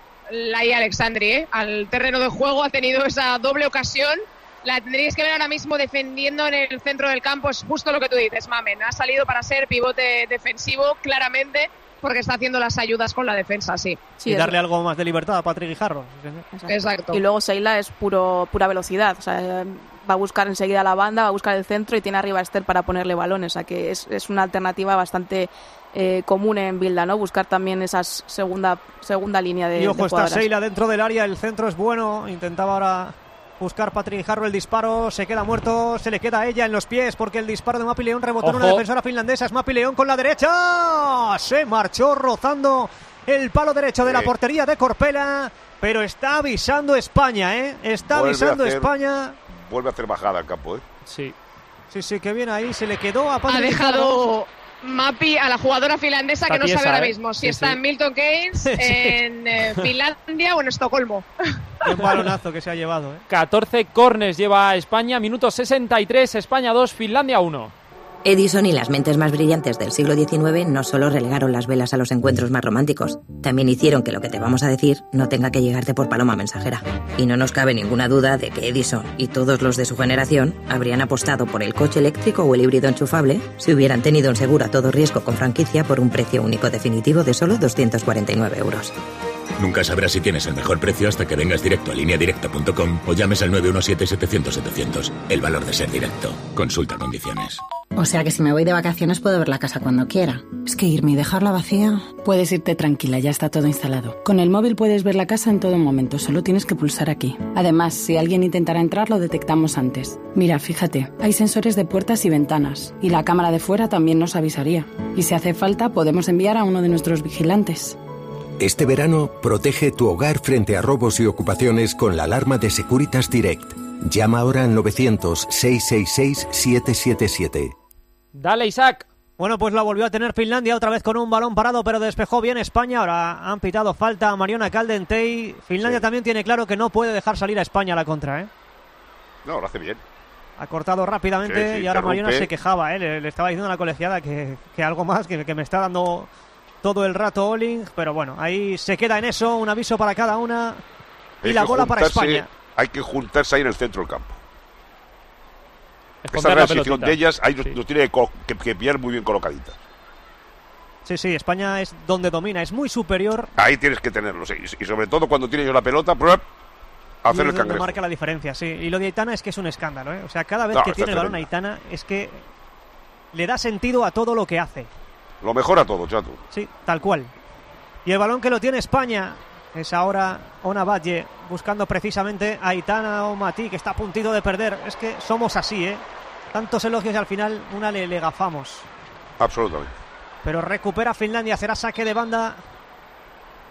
Laia Alexandri, al terreno de juego? Ha tenido esa doble ocasión. La tendríais que ver ahora mismo defendiendo en el centro del campo. Es justo lo que tú dices, Mamen. Ha salido para ser pivote defensivo, claramente, porque está haciendo las ayudas con la defensa, sí. Y darle algo más de libertad a Patrick Guijarro. Exacto. Y luego Seila es pura velocidad. O sea, va a buscar enseguida la banda, va a buscar el centro y tiene arriba a Esther para ponerle balones. O sea, que es una alternativa bastante común en Bilda, ¿no? Buscar también esa segunda línea de Y ojo, está Seila dentro del área, el centro es bueno. Intentaba ahora buscar Patrick Guijarro el disparo, se queda muerto, se le queda a ella en los pies porque el disparo de Mapi León rebotó en una defensora finlandesa. Es Mapi León con la derecha, se marchó rozando el palo derecho de la portería de Corpela, pero está avisando España, está avisando España. Vuelve a hacer bajada al campo, Sí, que bien ahí, se le quedó a Patrick Guijarro. Ha Guijarro. dejado Mapi a la jugadora finlandesa que no sabe ahora mismo si está en Milton Keynes, en Finlandia o en Estocolmo. Un balonazo que se ha llevado. 14 córners lleva España, minuto 63, España 2, Finlandia 1. Edison y las mentes más brillantes del siglo XIX no solo relegaron las velas a los encuentros más románticos, también hicieron que lo que te vamos a decir no tenga que llegarte por paloma mensajera. Y no nos cabe ninguna duda de que Edison y todos los de su generación habrían apostado por el coche eléctrico o el híbrido enchufable si hubieran tenido un seguro a todo riesgo con franquicia por un precio único definitivo de solo 249 €. Nunca sabrás si tienes el mejor precio hasta que vengas directo a lineadirecta.com o llames al 917-700-700. El valor de ser directo. Consulta condiciones. O sea que si me voy de vacaciones puedo ver la casa cuando quiera. Es que irme y dejarla vacía... Puedes irte tranquila, ya está todo instalado. Con el móvil puedes ver la casa en todo momento, solo tienes que pulsar aquí. Además, si alguien intentara entrar, lo detectamos antes. Mira, fíjate, hay sensores de puertas y ventanas. Y la cámara de fuera también nos avisaría. Y si hace falta, podemos enviar a uno de nuestros vigilantes. Este verano, protege tu hogar frente a robos y ocupaciones con la alarma de Securitas Direct. Llama ahora al 900-666-777. Dale, Isaac. Bueno, pues la volvió a tener Finlandia otra vez con un balón parado, pero despejó bien España. Ahora han pitado falta a Mariona Caldentey. Finlandia también tiene claro que no puede dejar salir a España a la contra, No, lo hace bien. Ha cortado rápidamente y ahora Mariona se quejaba, le estaba diciendo a la colegiada que algo más, que me está dando todo el rato Oling, pero bueno, ahí se queda en eso, un aviso para cada una y la bola para España. Hay que juntarse ahí en el centro del campo. Esta es la posición de ellas, ahí nos tiene que pillar muy bien colocaditas. Sí, España es donde domina, es muy superior. Ahí tienes que tenerlo, sí. Y sobre todo cuando tienes la pelota, hacer el cangrejo. Marca la diferencia, sí. Y lo de Aitana es que es un escándalo, O sea, cada vez que tiene el balón Aitana es que le da sentido a todo lo que hace. Lo mejora todo, chato. Sí, tal cual. Y el balón que lo tiene España es ahora Ona Valle buscando precisamente a Aitana o Matí, que está a puntito de perder. Es que somos así, Tantos elogios y al final una le gafamos. Absolutamente. Pero recupera Finlandia, será saque de banda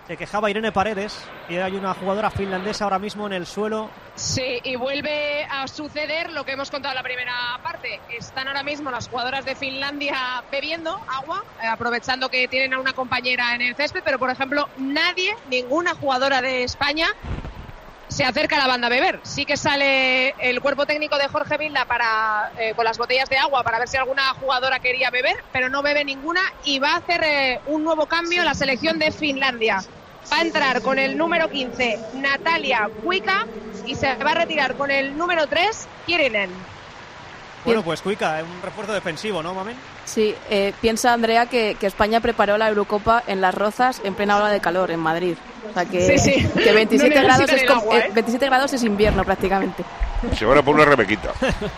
Se quejaba Irene Paredes y hay una jugadora finlandesa ahora mismo en el suelo. Sí, y vuelve a suceder lo que hemos contado en la primera parte. Están ahora mismo las jugadoras de Finlandia bebiendo agua, aprovechando que tienen a una compañera en el césped, pero por ejemplo ninguna jugadora de España se acerca a la banda a beber. Sí que sale el cuerpo técnico de Jorge Vilda con las botellas de agua para ver si alguna jugadora quería beber, pero no bebe ninguna y va a hacer un nuevo cambio en la selección de Finlandia. Va a entrar con el número 15 Natalia Kuikka y se va a retirar con el número 3 Kirinen. Bueno, pues Kuikka, un refuerzo defensivo, ¿no, Mamen? Sí, piensa Andrea que España preparó la Eurocopa en Las Rozas en plena ola de calor en Madrid. O sea que, sí. que 27, No grados necesitan el agua, 27 grados es invierno prácticamente. Se van a poner una rebequita.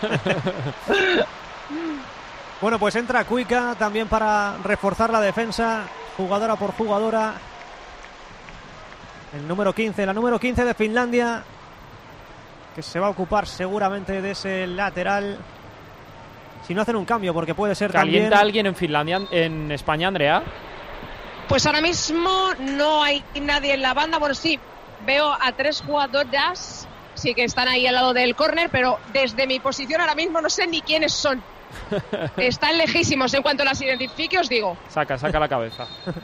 Bueno, pues entra Kuikka también para reforzar la defensa, jugadora por jugadora. El número 15, la número 15 de Finlandia, que se va a ocupar seguramente de ese lateral. Si no hacen un cambio, porque puede ser ¿Calienta también... alguien en Finlandia, en España, Andrea? Pues ahora mismo no hay nadie en la banda. Bueno, sí, veo a 3 jugadoras, sí que están ahí al lado del córner, pero desde mi posición ahora mismo no sé ni quiénes son. Están lejísimos. En cuanto las identifique os digo. Saca la cabeza.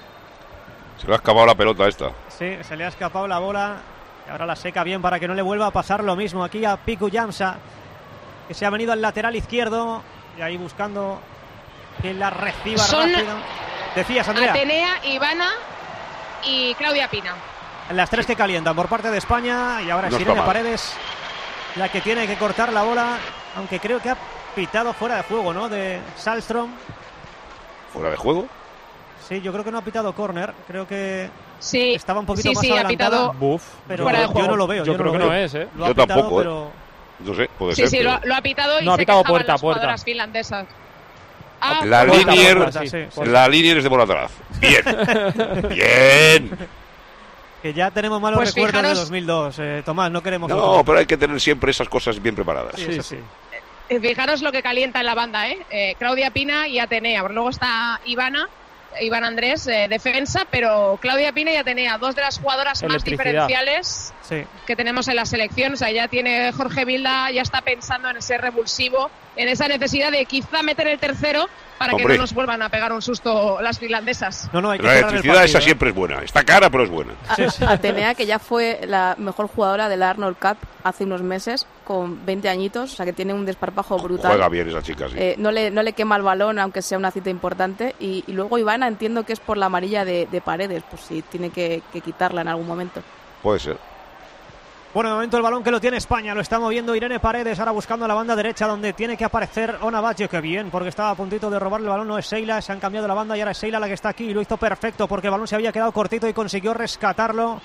Se le ha escapado la pelota esta. Sí, se le ha escapado la bola y ahora la seca bien para que no le vuelva a pasar lo mismo aquí a Piku Jamsa, que se ha venido al lateral izquierdo y ahí buscando que la reciba rápido. Decías, Andrea. Atenea, Ivana y Claudia Pina. Las 3 que calientan por parte de España y ahora es No Irene está mal. Paredes la que tiene que cortar la bola, aunque creo que ha pitado fuera de juego, ¿no? De Salström. ¿Fuera de juego? Sí, yo creo que no ha pitado córner, creo que sí, estaba un poquito más ha adelantada. pitado Pero fuera de juego. yo no lo veo. Yo creo que no es, ¿eh? Lo ha Yo pitado, tampoco, pero... No sé, puede Sí, ser. lo pero... ha pitado y No, ha se pitado quejaban puerta, las puerta. jugadoras finlandesas. La Linier, sí. la Linier es de bola atrás. Bien. Bien. Que ya tenemos malos Pues recuerdos fijaros- de 2002, Tomás, no queremos... No, otro. pero hay que tener siempre esas cosas bien preparadas. Sí, eso sí. Fijaros lo que calienta en la banda, Claudia Pina y Atenea. Porque luego está Ivana Andrés, defensa, pero Claudia Pina y Atenea, 2 de las jugadoras más Electricidad. diferenciales Sí. que tenemos en la selección. O sea, ya tiene Jorge Vilda, ya está pensando en ese revulsivo, en esa necesidad de quizá meter el tercero para que Hombre. no nos vuelvan a pegar un susto las finlandesas. No, hay que La cerrar el electricidad partido, esa siempre es buena. Está cara, pero es buena. Atenea, que ya fue la mejor jugadora de la Arnold Cup hace unos meses, con 20 añitos, o sea que tiene un desparpajo brutal. Juega bien esa chica, sí. No le quema el balón, aunque sea una cita importante. Y luego Ivana, entiendo que es por la amarilla de Paredes, pues sí, tiene que quitarla en algún momento. Puede ser. Bueno, de momento el balón que lo tiene España, lo está moviendo Irene Paredes, ahora buscando la banda derecha donde tiene que aparecer Ona Baggio, que bien, porque estaba a puntito de robarle el balón, no es Sheila, se han cambiado la banda y ahora es Sheila la que está aquí y lo hizo perfecto porque el balón se había quedado cortito y consiguió rescatarlo.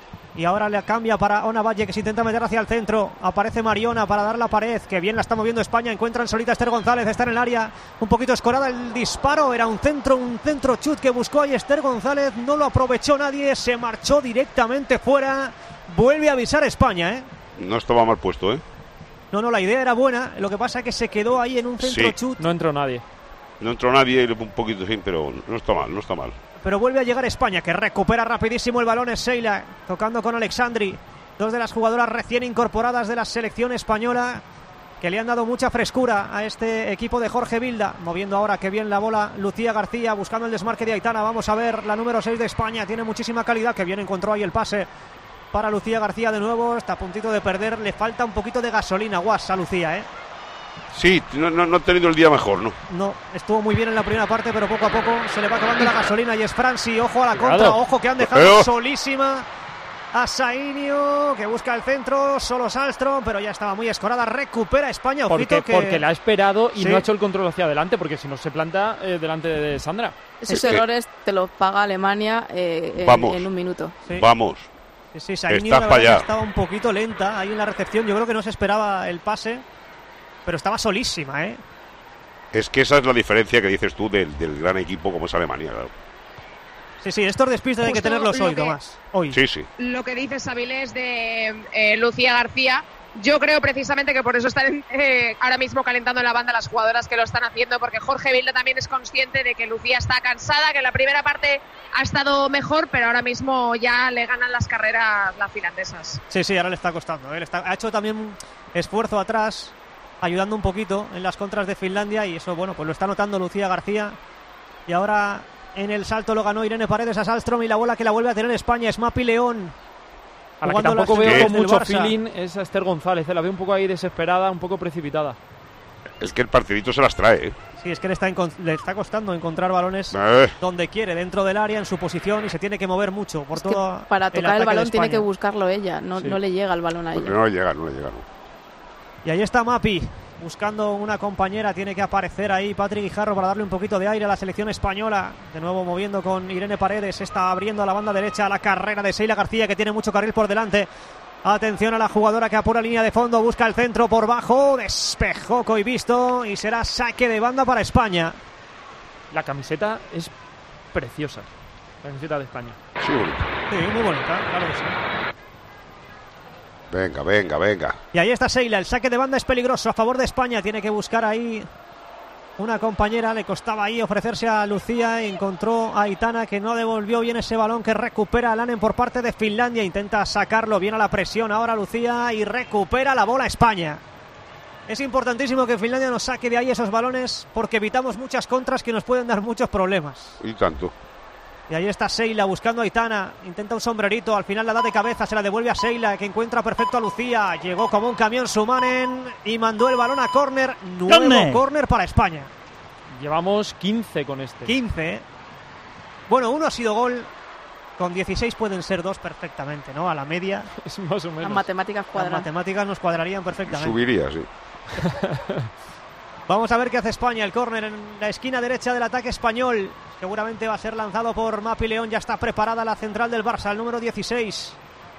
Y ahora le cambia para Ona Baggio, que se intenta meter hacia el centro. Aparece Mariona para dar la pared, que bien la está moviendo España. Encuentran solita a Esther González, está en el área un poquito escorada el disparo. Era un centro chut que buscó ahí Esther González. No lo aprovechó nadie, se marchó directamente fuera. Vuelve a avisar España, ¿eh? No estaba mal puesto, ¿eh? No, la idea era buena. Lo que pasa es que se quedó ahí en un centro chut. No entró nadie. No entró nadie, un poquito sí, pero no está mal, no está mal. Pero vuelve a llegar España, que recupera rapidísimo el balón. Es Sheila, tocando con Alexandri. 2 de las jugadoras recién incorporadas de la selección española, que le han dado mucha frescura a este equipo de Jorge Vilda. Moviendo ahora que bien la bola Lucía García, buscando el desmarque de Aitana. Vamos a ver la número 6 de España. Tiene muchísima calidad, que bien encontró ahí el pase para Lucía García de nuevo. Está a puntito de perder. Le falta un poquito de gasolina, guas, a Lucía, ¿eh? Sí, no ha tenido el día mejor, ¿no? No, estuvo muy bien en la primera parte, pero poco a poco se le va acabando la gasolina y es Franci. Ojo a la Cuidado. contra, ojo que han dejado solísima a Sainio, que busca el centro, solo Salström, pero ya estaba muy escorada. Recupera España, ojito Porque la ha esperado y Sí. no ha hecho el control hacia adelante, porque si no se planta delante de Sandra. Esos errores te los paga Alemania Vamos. en un minuto. Sí. Vamos. Sí, Sainio Estás la para verdad allá. que estaba un poquito lenta ahí en la recepción. Yo creo que no se esperaba el pase, pero estaba solísima, ¿eh? Es que esa es la diferencia que dices tú del gran equipo como es Alemania, claro. Sí, estos despistes hay que Justo tenerlos lo hoy, que- Tomás. Hoy. Sí. Lo que dice Avilés de Lucía García, Yo creo precisamente que por eso están ahora mismo calentando en la banda las jugadoras que lo están haciendo, porque Jorge Vilda también es consciente de que Lucía está cansada, que la primera parte ha estado mejor, pero ahora mismo ya le ganan las carreras las finlandesas. Sí, ahora le está costando. Ha hecho también esfuerzo atrás, ayudando un poquito en las contras de Finlandia, y eso, bueno, pues lo está notando Lucía García. Y ahora en el salto lo ganó Irene Paredes a Sálstrom, y la bola que la vuelve a tener España es Mapi León. A la que tampoco veo con mucho feeling es a Esther González, la veo un poco ahí desesperada, un poco precipitada. Es que el partidito se las trae, ¿eh? Sí, es que le está costando encontrar balones donde quiere, dentro del área, en su posición, y se tiene que mover mucho por todo. Para tocar el balón tiene que buscarlo ella, no le llega el balón a ella. No le llega. Y ahí está Mapi, buscando una compañera, tiene que aparecer ahí Patri Guijarro para darle un poquito de aire a la selección española. De nuevo moviendo con Irene Paredes, está abriendo a la banda derecha la carrera de Sheila García, que tiene mucho carril por delante. Atención a la jugadora que apura línea de fondo, busca el centro por bajo, despejó Coivisto y será saque de banda para España. La camiseta es preciosa, la camiseta de España. Sí, muy bonita, claro que sí. Venga. Y ahí está Sheila, el saque de banda es peligroso a favor de España, tiene que buscar ahí una compañera, le costaba ahí ofrecerse a Lucía, encontró a Aitana, que no devolvió bien ese balón, que recupera a Lanen por parte de Finlandia, intenta sacarlo bien a la presión ahora Lucía y recupera la bola España. Es importantísimo que Finlandia nos saque de ahí esos balones, porque evitamos muchas contras que nos pueden dar muchos problemas. Y tanto. Y ahí está Sheila buscando a Aitana, intenta un sombrerito, al final la da de cabeza, se la devuelve a Sheila, que encuentra perfecto a Lucía, llegó como un camión Sumanen y mandó el balón a córner, nuevo córner para España. Llevamos 15 con este. 15. Bueno, uno ha sido gol, con 16 pueden ser dos perfectamente, ¿no? A la media. Es más o menos. Las matemáticas cuadran. Las matemáticas nos cuadrarían perfectamente. Subiría, sí. Vamos a ver qué hace España. El córner en la esquina derecha del ataque español. Seguramente va a ser lanzado por Mapi León. Ya está preparada la central del Barça, el número 16.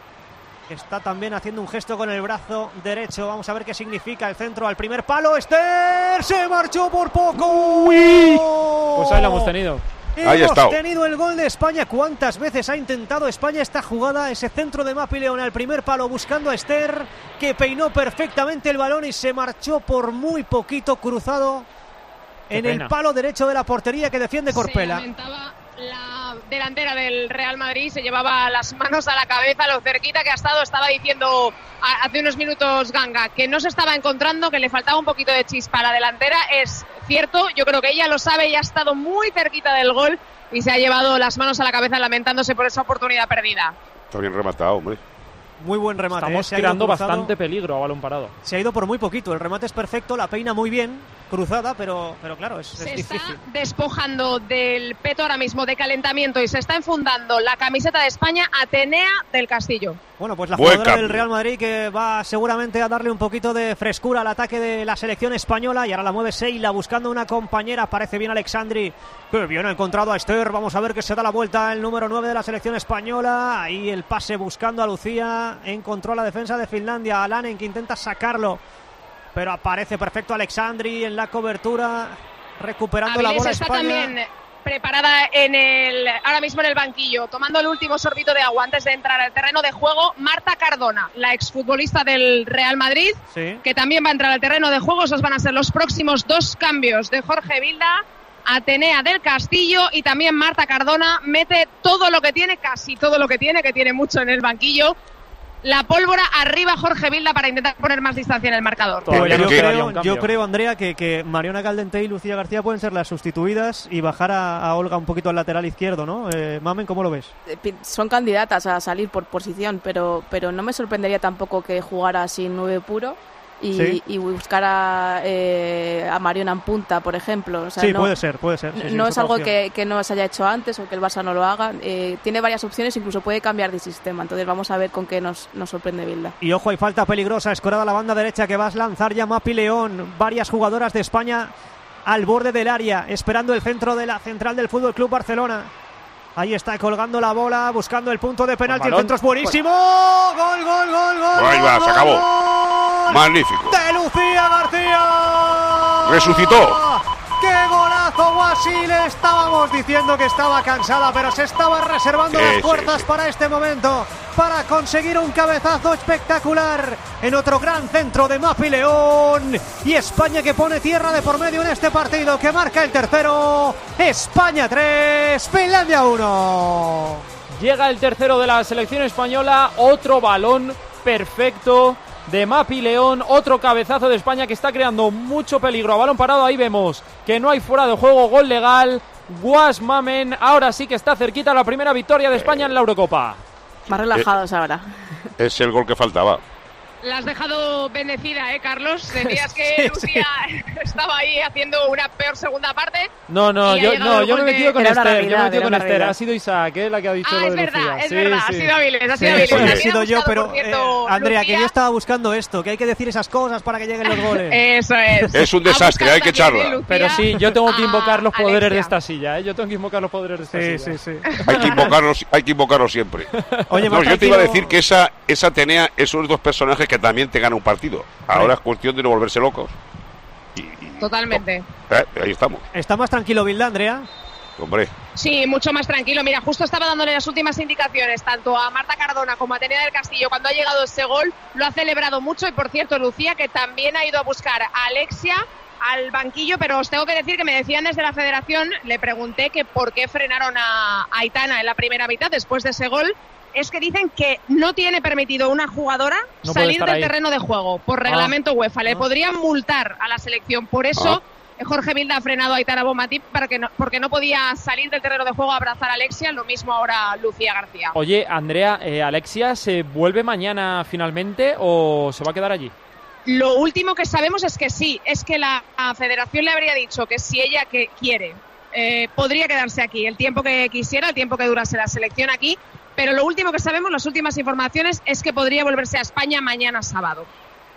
Está también haciendo un gesto con el brazo derecho. Vamos a ver qué significa el centro al primer palo. ¡Esther! ¡Se marchó por poco! ¡Uy! Pues ahí lo hemos tenido. Hemos tenido el gol de España. ¿Cuántas veces ha intentado España esta jugada? Ese centro de Mapi León al primer palo buscando a Esther, que peinó perfectamente el balón y se marchó por muy poquito, cruzado en el palo derecho de la portería que defiende Corpela. Se lamentaba la delantera del Real Madrid, se llevaba las manos a la cabeza, lo cerquita que ha estado. Estaba diciendo hace unos minutos Ganga que no se estaba encontrando, que le faltaba un poquito de chispa a la delantera. Es cierto, yo creo que ella lo sabe y ha estado muy cerquita del gol y se ha llevado las manos a la cabeza lamentándose por esa oportunidad perdida. Está bien rematado, hombre. Muy buen remate. Estamos tirando bastante peligro a balón parado. Se ha ido por muy poquito. El remate es perfecto, la peina muy bien, cruzada, pero claro, es difícil. Se está despojando del peto ahora mismo de calentamiento y se está enfundando la camiseta de España, Atenea del Castillo. Bueno, pues la jugadora del Real Madrid, que va seguramente a darle un poquito de frescura al ataque de la selección española, y ahora la mueve Sheila buscando una compañera. Parece bien Alexandri, que bien ha encontrado a Esther. Vamos a ver que se da la vuelta el número 9 de la selección española. Ahí el pase buscando a Lucía. Encontró la defensa de Finlandia, a Lanen, que intenta sacarlo, pero aparece perfecto Alexandri en la cobertura, recuperando la bola está España. También preparada ahora mismo en el banquillo, tomando el último sorbito de agua antes de entrar al terreno de juego, Marta Cardona, la exfutbolista del Real Madrid, sí, que también va a entrar al terreno de juego. Esos van a ser los próximos dos cambios de Jorge Vilda. Atenea del Castillo y también Marta Cardona mete todo lo que tiene, casi todo lo que tiene mucho en el banquillo. La pólvora arriba Jorge Vilda para intentar poner más distancia en el marcador. Yo creo, Andrea, que Mariona Caldentey y Lucía García pueden ser las sustituidas y bajar a Olga un poquito al lateral izquierdo, ¿no? Mamen, ¿cómo lo ves? Son candidatas a salir por posición, pero no me sorprendería tampoco que jugara sin 9 puro y buscara a Mariona en punta, por ejemplo. O sea, sí, puede ser. Sí, no es algo que no se haya hecho antes o que el Barça no lo haga. Tiene varias opciones, incluso puede cambiar de sistema. Entonces vamos a ver con qué nos sorprende Vilda. Y ojo, hay falta peligrosa, escorada a la banda derecha que va a lanzar ya Mapi León. Varias jugadoras de España al borde del área, esperando el centro de la central del Fútbol Club Barcelona. Ahí está colgando la bola, buscando el punto de penalti. El centro es buenísimo. ¡Gol! Ahí va, se acabó. Magnífico. De Lucía García. Resucitó. ¡Qué golazo más Brasil. Estábamos diciendo que estaba cansada, pero se estaba reservando las fuerzas para este momento, para conseguir un cabezazo espectacular en otro gran centro de Mapi León. Y España que pone tierra de por medio en este partido, que marca el tercero. España 3, Finlandia 1. Llega el tercero de la selección española, otro balón perfecto de Mapi León, otro cabezazo de España que está creando mucho peligro a balón parado. Ahí vemos que no hay fuera de juego, gol legal. Guas Mamen, ahora sí que está cerquita la primera victoria de España en la Eurocopa. Más relajados ahora. Es el gol que faltaba. La has dejado bendecida, Carlos. Decías que Lucía estaba ahí haciendo una peor segunda parte. No, yo me he metido con Esther. Ha sido Isaac, la que ha dicho lo de Lucía. Es verdad, ha sido Avilés. Ha sido yo, pero Andrea, que yo estaba buscando esto, que hay que decir esas cosas para que lleguen los goles. Eso es. Es un desastre, hay que echarla. Pero sí, yo tengo que invocar los poderes de esta silla, Yo tengo que invocar los poderes de esta silla. Sí. Hay que invocarlos siempre. Oye, yo te iba a decir que esa Atenea, esos dos personajes que también te ganan un partido. Ahora es cuestión de no volverse locos. Totalmente. Ahí estamos. ¿Está más tranquilo Bilda, Andrea? Hombre. Sí, mucho más tranquilo. Mira, justo estaba dándole las últimas indicaciones tanto a Marta Cardona como a Atenea del Castillo cuando ha llegado ese gol. Lo ha celebrado mucho y, por cierto, Lucía, que también ha ido a buscar a Alexia al banquillo, pero os tengo que decir que me decían desde la federación, le pregunté que por qué frenaron a Aitana en la primera mitad después de ese gol. Es que dicen que no tiene permitido una jugadora salir del terreno de juego por reglamento UEFA. Le podrían multar a la selección. Por eso Jorge Vilda ha frenado a Aitana Bonmatí porque no podía salir del terreno de juego a abrazar a Alexia. Lo mismo ahora Lucía García. Oye, Andrea, ¿Alexia se vuelve mañana finalmente o se va a quedar allí? Lo último que sabemos es que sí. Es que la federación le habría dicho que si ella que quiere podría quedarse aquí el tiempo que quisiera, el tiempo que durase la selección aquí. Pero lo último que sabemos, las últimas informaciones, es que podría volverse a España mañana sábado.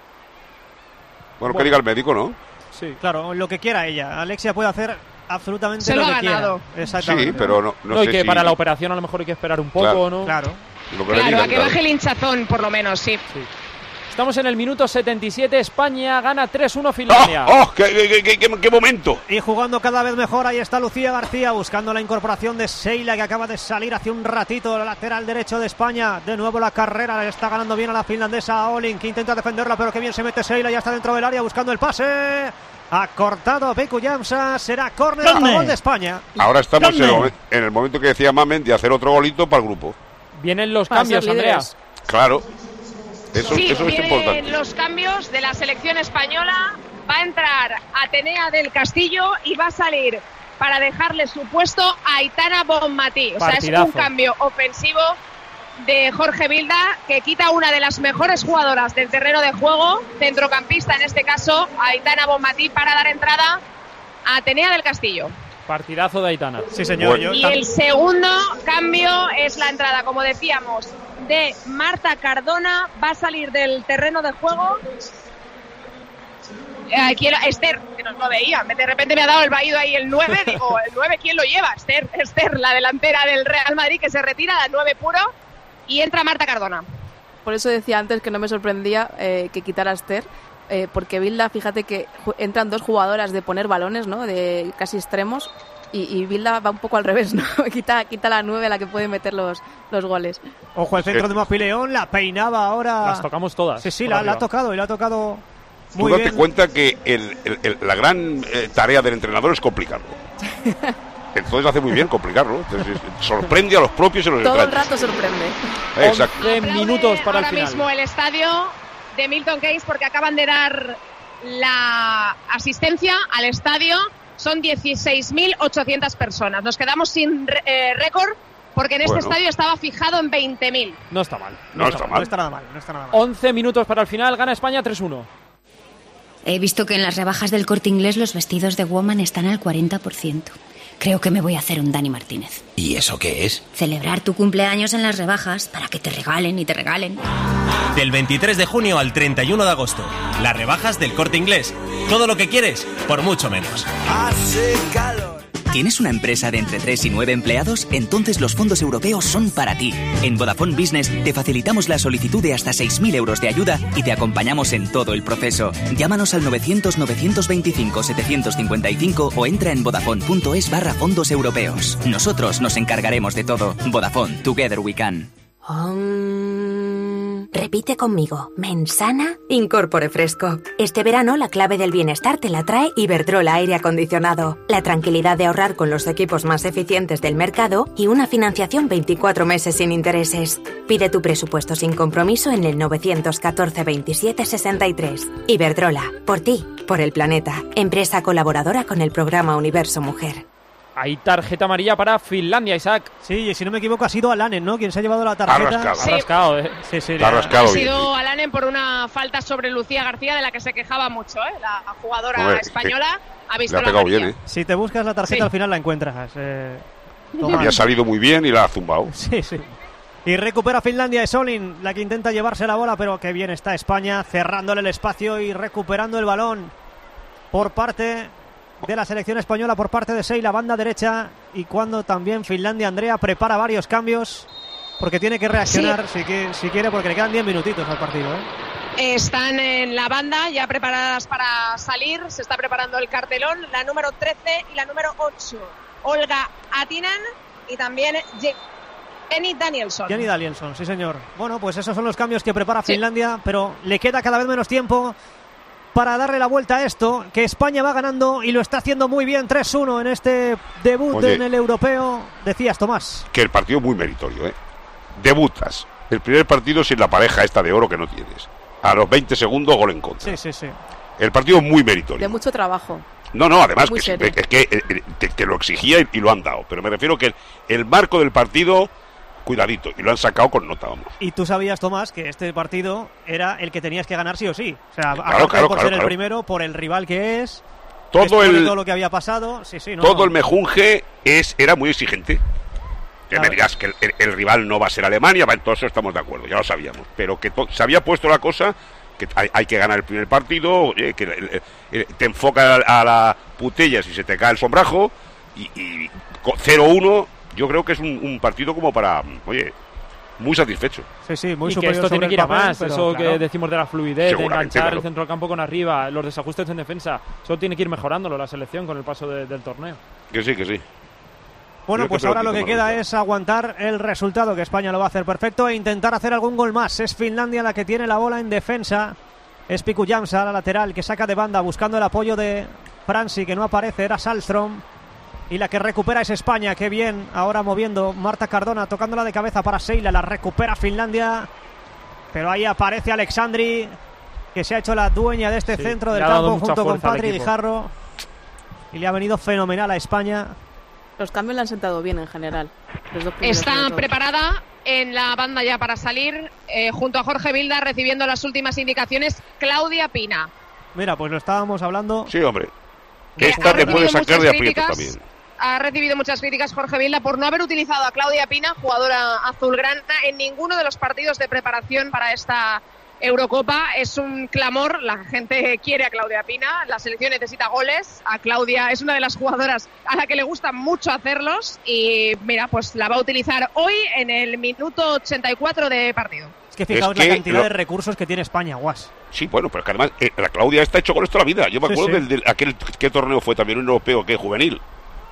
Bueno, que diga el médico, ¿no? Sí, claro, lo que quiera ella. Alexia puede hacer absolutamente se lo que quiera. Exactamente. Sí, pero no sé y que para la operación a lo mejor hay que esperar un poco, ¿no? Claro. A que baje el hinchazón, por lo menos, sí. Estamos en el minuto 77, España gana 3-1 Finlandia. ¡Qué momento! Y jugando cada vez mejor, ahí está Lucía García buscando la incorporación de Sheila, que acaba de salir hace un ratito, el lateral derecho de España. De nuevo la carrera, le está ganando bien a la finlandesa Olin, que intenta defenderla, pero que bien se mete Sheila, ya está dentro del área buscando el pase. Ha cortado Pecu Llamsa, será córner a favor de España. Ahora estamos en el momento que decía Mamen de hacer otro golito para el grupo. Vienen los cambios, Andrea. Claro. Eso es importante. Los cambios de la selección española. Va a entrar Atenea del Castillo y va a salir para dejarle su puesto a Aitana Bonmatí. O sea, es un cambio ofensivo de Jorge Vilda que quita una de las mejores jugadoras del terreno de juego, centrocampista en este caso, Aitana Bonmatí, para dar entrada a Atenea del Castillo. Partidazo de Aitana. Sí, señor. Bueno. Y el segundo cambio es la entrada, como decíamos, de Marta Cardona. Va a salir del terreno de juego. Esther, que no lo veía. De repente me ha dado el vaído ahí el 9. Digo, ¿el 9 quién lo lleva? Esther, la delantera del Real Madrid, que se retira, da 9 puro. Y entra Marta Cardona. Por eso decía antes que no me sorprendía que quitara a Esther. Porque Vilda, fíjate que entran dos jugadoras de poner balones, ¿no? De casi extremos, y Vilda va un poco al revés, ¿no? quita la 9, la que puede meter los goles. Ojo al centro de Mapi León, la peinaba ahora. Las tocamos todas. Sí, la ha tocado y la ha tocado muy bien. Tú date cuenta que la gran tarea del entrenador es complicarlo. Entonces hace muy bien complicarlo. Entonces, sorprende a los propios y los todo el rato sorprende. Exacto. 11 minutos para el final. Ahora mismo el estadio de Milton Keynes, porque acaban de dar la asistencia al estadio. Son 16.800 personas. Nos quedamos sin récord porque en este estadio estaba fijado en 20.000. No está mal. No está nada mal. 11 minutos para el final. Gana España 3-1. He visto que en las rebajas del Corte Inglés los vestidos de woman están al 40%. Creo que me voy a hacer un Dani Martínez. ¿Y eso qué es? Celebrar tu cumpleaños en las rebajas para que te regalen y te regalen. Del 23 de junio al 31 de agosto. Las rebajas del Corte Inglés. Todo lo que quieres, por mucho menos. Hace calor. ¿Tienes una empresa de entre 3 y 9 empleados? Entonces los fondos europeos son para ti. En Vodafone Business te facilitamos la solicitud de hasta 6.000 euros de ayuda y te acompañamos en todo el proceso. Llámanos al 900-925-755 o entra en vodafone.es/fondos europeos. Nosotros nos encargaremos de todo. Vodafone, together we can. Repite conmigo. Mensana, Incorpore Fresco. Este verano la clave del bienestar te la trae Iberdrola Aire Acondicionado. La tranquilidad de ahorrar con los equipos más eficientes del mercado y una financiación 24 meses sin intereses. Pide tu presupuesto sin compromiso en el 914 27 63. Iberdrola. Por ti, por el planeta. Empresa colaboradora con el programa Universo Mujer. Hay tarjeta amarilla para Finlandia, Isaac. Sí, y si no me equivoco ha sido Alanen, ¿no? Quien se ha llevado la tarjeta. Ha rascado, ¿eh? Sí, Ha sido Alanen por una falta sobre Lucía García de la que se quejaba mucho, ¿eh? La jugadora española ha visto la amarilla. Bien, ¿eh? Si te buscas la tarjeta al final la encuentras. Había salido muy bien y la ha zumbado. Sí. Y recupera Finlandia, es Olin la que intenta llevarse la bola, pero qué bien está España cerrándole el espacio y recuperando el balón por parte de la selección española, por parte de Sei, la banda derecha, y cuando también Finlandia, Andrea, prepara varios cambios porque tiene que reaccionar si quiere, porque le quedan 10 minutitos al partido, ¿eh? Están en la banda ya preparadas para salir, se está preparando el cartelón, la número 13 y la número 8, Olga Atinan y también Jenny Danielsson. Jenny Danielsson, sí señor. Bueno, pues esos son los cambios que prepara Finlandia, pero le queda cada vez menos tiempo para darle la vuelta a esto, que España va ganando y lo está haciendo muy bien, 3-1 en este debut en el europeo. Decías, Tomás. Que el partido es muy meritorio, ¿eh? Debutas el primer partido sin la pareja esta de oro que no tienes. A los 20 segundos, gol en contra. Sí. El partido es muy meritorio. De mucho trabajo. No, además que lo exigía y lo han dado. Pero me refiero que el marco del partido, cuidadito, y lo han sacado con nota, vamos. Y tú sabías, Tomás, que este partido era el que tenías que ganar sí o sí. O sea, claro, por ser el primero, por el rival que es, todo lo que había pasado. El mejunje era muy exigente. Que me digas que el rival no va a ser Alemania, en todo eso estamos de acuerdo, ya lo sabíamos. Pero que se había puesto la cosa, que hay que ganar el primer partido, que te enfoca a la putella si se te cae el sombrajo, y 0-1... Yo creo que es un partido como para, muy satisfecho. Sí, muy y superior. Que esto tiene que ir a más, pero, eso que decimos de la fluidez, de enganchar el centro del campo con arriba, los desajustes en defensa, eso tiene que ir mejorándolo la selección con el paso del torneo. Que sí. Bueno, pues ahora lo que queda es aguantar el resultado, que España lo va a hacer perfecto, e intentar hacer algún gol más. Es Finlandia la que tiene la bola en defensa. Es Pikujamsa, la lateral, que saca de banda buscando el apoyo de Franci, que no aparece, era Salström. Y la que recupera es España, qué bien, ahora moviendo Marta Cardona, tocándola de cabeza para Seila, la recupera Finlandia, pero ahí aparece Alexandri, que se ha hecho la dueña de este centro del campo junto con Patri Guijarro, y le ha venido fenomenal a España. Los cambios le han sentado bien en general. Está preparada en la banda ya para salir, junto a Jorge Vilda, recibiendo las últimas indicaciones, Claudia Pina. Mira, pues lo estábamos hablando. Sí, hombre. Esta te puede sacar de aprieto también. Ha recibido muchas críticas Jorge Vilda por no haber utilizado a Claudia Pina, jugadora azulgrana, en ninguno de los partidos de preparación para esta Eurocopa. Es un clamor, la gente quiere a Claudia Pina, la selección necesita goles. A Claudia es una de las jugadoras a la que le gusta mucho hacerlos y mira, pues la va a utilizar hoy en el minuto 84 de partido. Es que fijaos la cantidad de recursos que tiene España, guas. Sí, bueno, pero que además la Claudia está hecho goles toda la vida. Yo me acuerdo de aquel ¿qué torneo fue también un europeo que juvenil?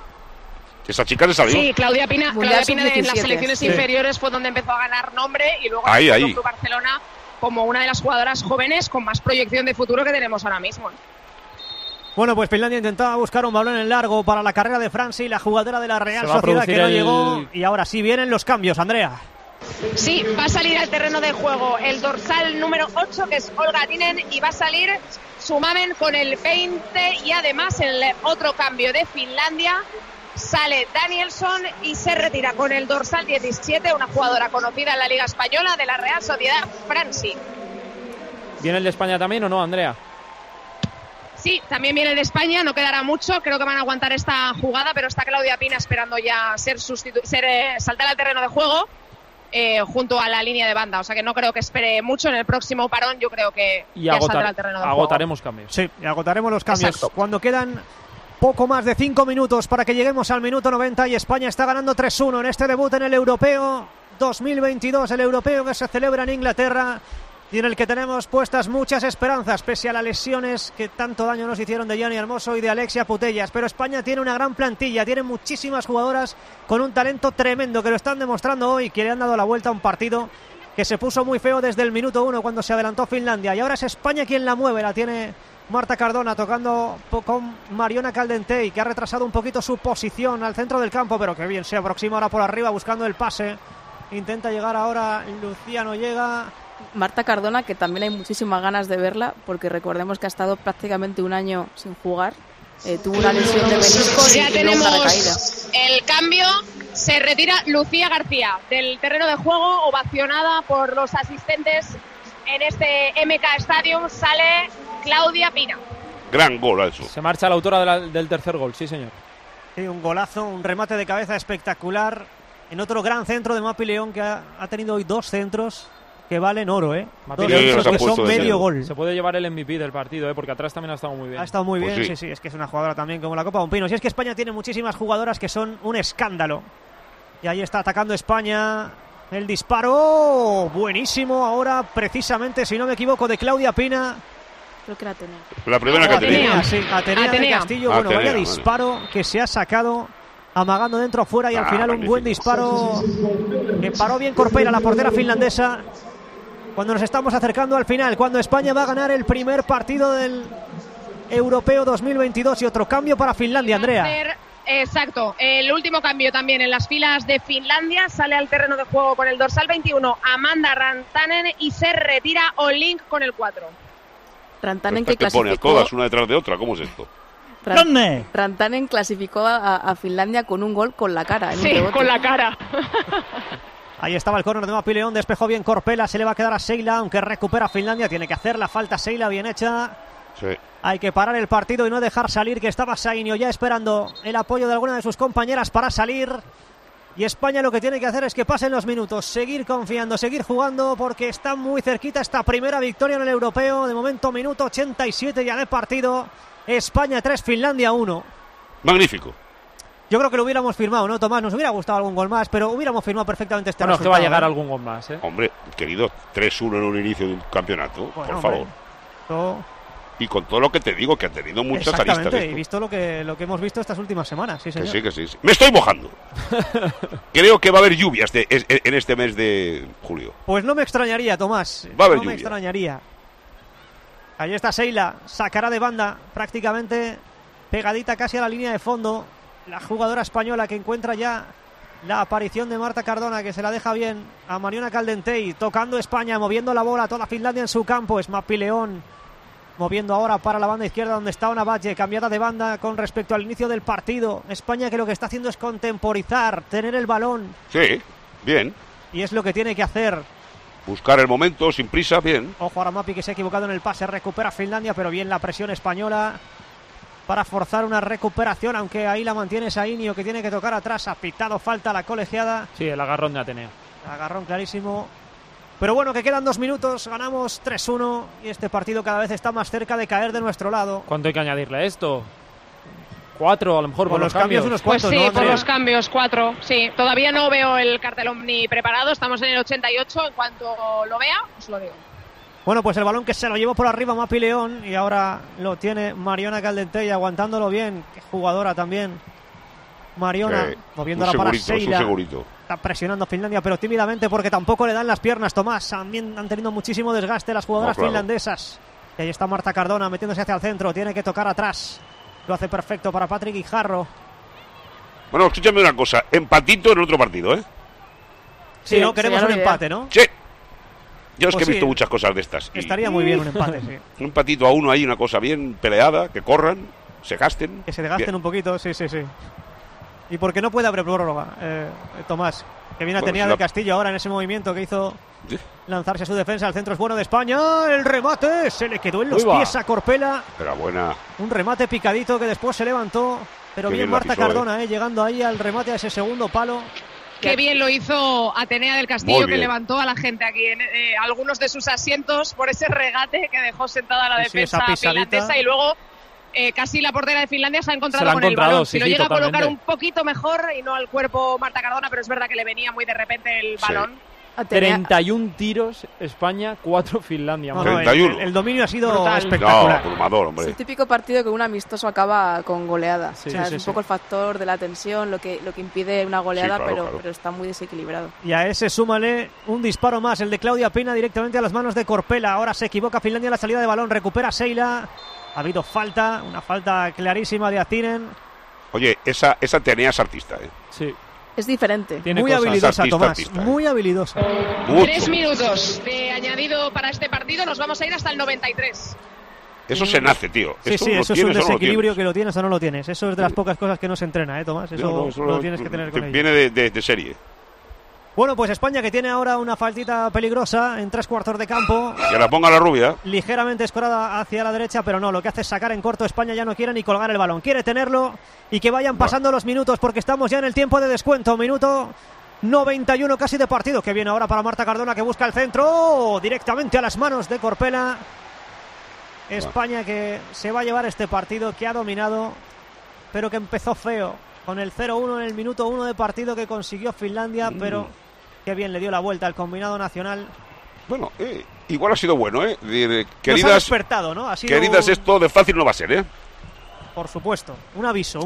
Esa chica se salió. Sí, Claudia Pina en las selecciones inferiores fue donde empezó a ganar nombre y luego en el Club Barcelona como una de las jugadoras jóvenes con más proyección de futuro que tenemos ahora mismo. Bueno, pues Finlandia intentaba buscar un balón en largo para la carrera de Franci, la jugadora de la Real Sociedad que no llegó, y ahora sí vienen los cambios, Andrea. Sí, va a salir al terreno de juego el dorsal número 8, que es Olga Tinen, y va a salir Sumamen con el 20, y además el otro cambio de Finlandia sale Danielsson y se retira con el dorsal 17, una jugadora conocida en la Liga Española de la Real Sociedad, Franci. ¿Viene el de España también o no, Andrea? Sí, también viene el de España, no quedará mucho, creo que van a aguantar esta jugada, pero está Claudia Pina esperando ya saltar al terreno de juego junto a la línea de banda, o sea que no creo que espere mucho. En el próximo parón yo creo que ya saldrá al terreno de juego. Agotaremos cambios. Sí, agotaremos los cambios. Exacto. Cuando quedan Poco más de 5 minutos para que lleguemos al minuto 90 y España está ganando 3-1 en este debut en el Europeo 2022, el Europeo que se celebra en Inglaterra y en el que tenemos puestas muchas esperanzas, pese a las lesiones que tanto daño nos hicieron de Gianni Hermoso y de Alexia Putellas. Pero España tiene una gran plantilla, tiene muchísimas jugadoras con un talento tremendo que lo están demostrando hoy, que le han dado la vuelta a un partido que se puso muy feo desde el minuto 1 cuando se adelantó Finlandia. Y ahora es España quien la mueve, la tiene Marta Cardona tocando con Mariona Caldentey, que ha retrasado un poquito su posición al centro del campo, pero que bien se aproxima ahora por arriba buscando el pase. Intenta llegar ahora, Lucía no llega. Marta Cardona, que también hay muchísimas ganas de verla, porque recordemos que ha estado prácticamente un año sin jugar. Tuvo una lesión de menisco ya y luego una recaída. tenemos el cambio. Se retira Lucía García del terreno de juego, ovacionada por los asistentes en este MK Stadium. Sale Claudia Pina. Gran gol eso. Se marcha la autora del tercer gol, sí señor. Sí, un golazo, un remate de cabeza espectacular en otro gran centro de Mapi León, que ha tenido hoy 2 centros que valen oro, Mapi Dos León centros que son medio gol. Se puede llevar el MVP del partido, porque atrás también ha estado muy bien. Ha estado muy bien, Pues sí. sí, es que es una jugadora también como la Copa de un Pino. Y es que España tiene muchísimas jugadoras que son un escándalo. Y ahí está atacando España. El disparo, buenísimo ahora, precisamente, si no me equivoco, de Claudia Pina. Creo que era Atenea. La primera que Atenea. Sí, Atenea de Castillo. Bueno, Atenea, vaya vale. disparo que se ha sacado, amagando dentro fuera, y al final un buen disparo que paró bien Corpera, la portera finlandesa. Cuando nos estamos acercando al final, cuando España va a ganar el primer partido del Europeo 2022 y otro cambio para Finlandia, Andrea. Exacto, el último cambio también en las filas de Finlandia. Sale al terreno de juego con el dorsal 21 Amanda Rantanen y se retira Olink con el 4. Rantanen Esta que que pone a clasificó, todas una detrás de otra, ¿cómo es esto? Rantanen clasificó a Finlandia con un gol con la cara. En un Sí, rebote. con la cara. Ahí estaba el córner de Mapi León, despejó bien Corpela, se le va a quedar a Seila, aunque recupera Finlandia, tiene que hacer la falta Seila, bien hecha. Sí. Hay que parar el partido y no dejar salir, que estaba Sainio ya esperando el apoyo de alguna de sus compañeras para salir. Y España lo que tiene que hacer es que pasen los minutos, seguir confiando, seguir jugando, porque está muy cerquita esta primera victoria en el Europeo. De momento, minuto 87 ya de partido. España 3, Finlandia 1. Magnífico. Yo creo que lo hubiéramos firmado, ¿no, Tomás? Nos hubiera gustado algún gol más, pero hubiéramos firmado perfectamente este Bueno, es que resultado. va a llegar algún gol más, Hombre, querido, 3-1 en un inicio de un campeonato, Bueno, por favor. Esto- Y con todo lo que te digo, que ha tenido muchas Exactamente, aristas. y visto lo que hemos visto estas últimas semanas, sí, señor. Que sí. Me estoy mojando. Creo que va a haber lluvias en este mes de julio. Pues no me extrañaría, Tomás. Va a haber no me lluvia. extrañaría. Ahí está Seila, sacará de banda prácticamente pegadita casi a la línea de fondo. La jugadora española que encuentra ya la aparición de Marta Cardona, que se la deja bien a Mariona Caldentey, tocando España, moviendo la bola, toda Finlandia en su campo. Es Mapi León moviendo ahora para la banda izquierda donde está Ona Valle, cambiada de banda con respecto al inicio del partido. España que lo que está haciendo es contemporizar, tener el balón, Sí, bien. y es lo que tiene que hacer. Buscar el momento sin prisa, bien. Ojo ahora Mapi, que se ha equivocado en el pase, recupera Finlandia, pero bien la presión española para forzar una recuperación, aunque ahí la mantiene Sainio, que tiene que tocar atrás. Ha pitado falta la colegiada. Sí, el agarrón de Atenea. Agarrón clarísimo. Pero bueno, que quedan 2 minutos, ganamos 3-1 y este partido cada vez está más cerca de caer de nuestro lado. ¿Cuánto hay que añadirle a esto? 4 a lo mejor por los cambios, unos Pues cuantos, sí, ¿no, por Andrea? los cambios, 4. Sí, todavía no veo el cartelón ni preparado. Estamos en el 88. En cuanto lo vea, os lo digo. Bueno, pues el balón que se lo llevó por arriba Mapi León y ahora lo tiene Mariona Caldentey aguantándolo bien. Qué jugadora también. Mariona, moviéndola para Seila. Está presionando Finlandia, pero tímidamente, porque tampoco le dan las piernas, Tomás. También han tenido muchísimo desgaste las jugadoras finlandesas. Y ahí está Marta Cardona metiéndose hacia el centro. Tiene que tocar atrás. Lo hace perfecto para Patrick Guijarro. Bueno, escúchame una cosa. Empatito en otro partido, ¿eh? Sí, no, queremos un empate, ¿no? Sí. Yo es Pues que he visto sí, muchas cosas de estas. Estaría muy bien un empate, sí. Un empatito a uno ahí, una cosa bien peleada, que corran, se gasten. Que se desgasten Bien. un poquito, sí. Y porque no puede haber prórroga, Tomás. Que viene Bueno, Atenea si del la- Castillo ahora en ese movimiento que hizo lanzarse a su defensa. El centro es bueno de España. El remate se le quedó en los Uy, va. pies a Corpela. Pero buena. Un remate picadito que después se levantó. Pero Qué bien bien la Marta pisó, Cardona, llegando ahí al remate a ese segundo palo. Qué bien lo hizo Atenea del Castillo, Muy que bien. levantó a la gente aquí en algunos de sus asientos por ese regate que dejó sentada la Sí, defensa esa pisadita. finlandesa, y luego casi la portera de Finlandia se ha encontrado con el balón. Si lo llega a colocar un poquito mejor y no al cuerpo Marta Cardona, pero es verdad que le venía muy de repente el balón. 31 tiros España, 4 Finlandia. No, 31. El dominio ha sido espectacular. No, abrumador, hombre. Es el típico partido que un amistoso acaba con goleada. Sí, es un poco el factor de la tensión, lo que impide una goleada, pero está muy desequilibrado. Y a ese súmale un disparo más, el de Claudia Pina directamente a las manos de Corpela. Ahora se equivoca Finlandia en la salida de balón, recupera Seila. Ha habido falta, una falta clarísima de Attinen. Oye, esa Tenea es artista, ¿eh? Sí. Es diferente. Muy habilidosa, Tomás. Muy habilidosa. 3 minutos de añadido para este partido. Nos vamos a ir hasta el 93. Eso se nace, tío. Sí, eso es un desequilibrio que lo tienes o no lo tienes. Eso es de las pocas cosas que no se entrena, Tomás. Eso lo tienes que tener con ello. Viene de serie. Bueno, pues España que tiene ahora una faltita peligrosa en 3/4 de campo. Que la ponga la rubia. Ligeramente escorada hacia la derecha, pero no, lo que hace es sacar en corto. España ya no quiere ni colgar el balón. Quiere tenerlo y que vayan pasando los minutos porque estamos ya en el tiempo de descuento. Minuto 91 casi de partido. Que viene ahora para Marta Cardona que busca el centro directamente a las manos de Corpela. España que se va a llevar este partido, que ha dominado, pero que empezó feo. Con el 0-1 en el minuto 1 de partido que consiguió Finlandia, pero qué bien le dio la vuelta al combinado nacional. Bueno, igual ha sido bueno, queridas. Nos ha despertado, ¿no? Ha sido queridas, esto de fácil no va a ser, Por supuesto, un aviso.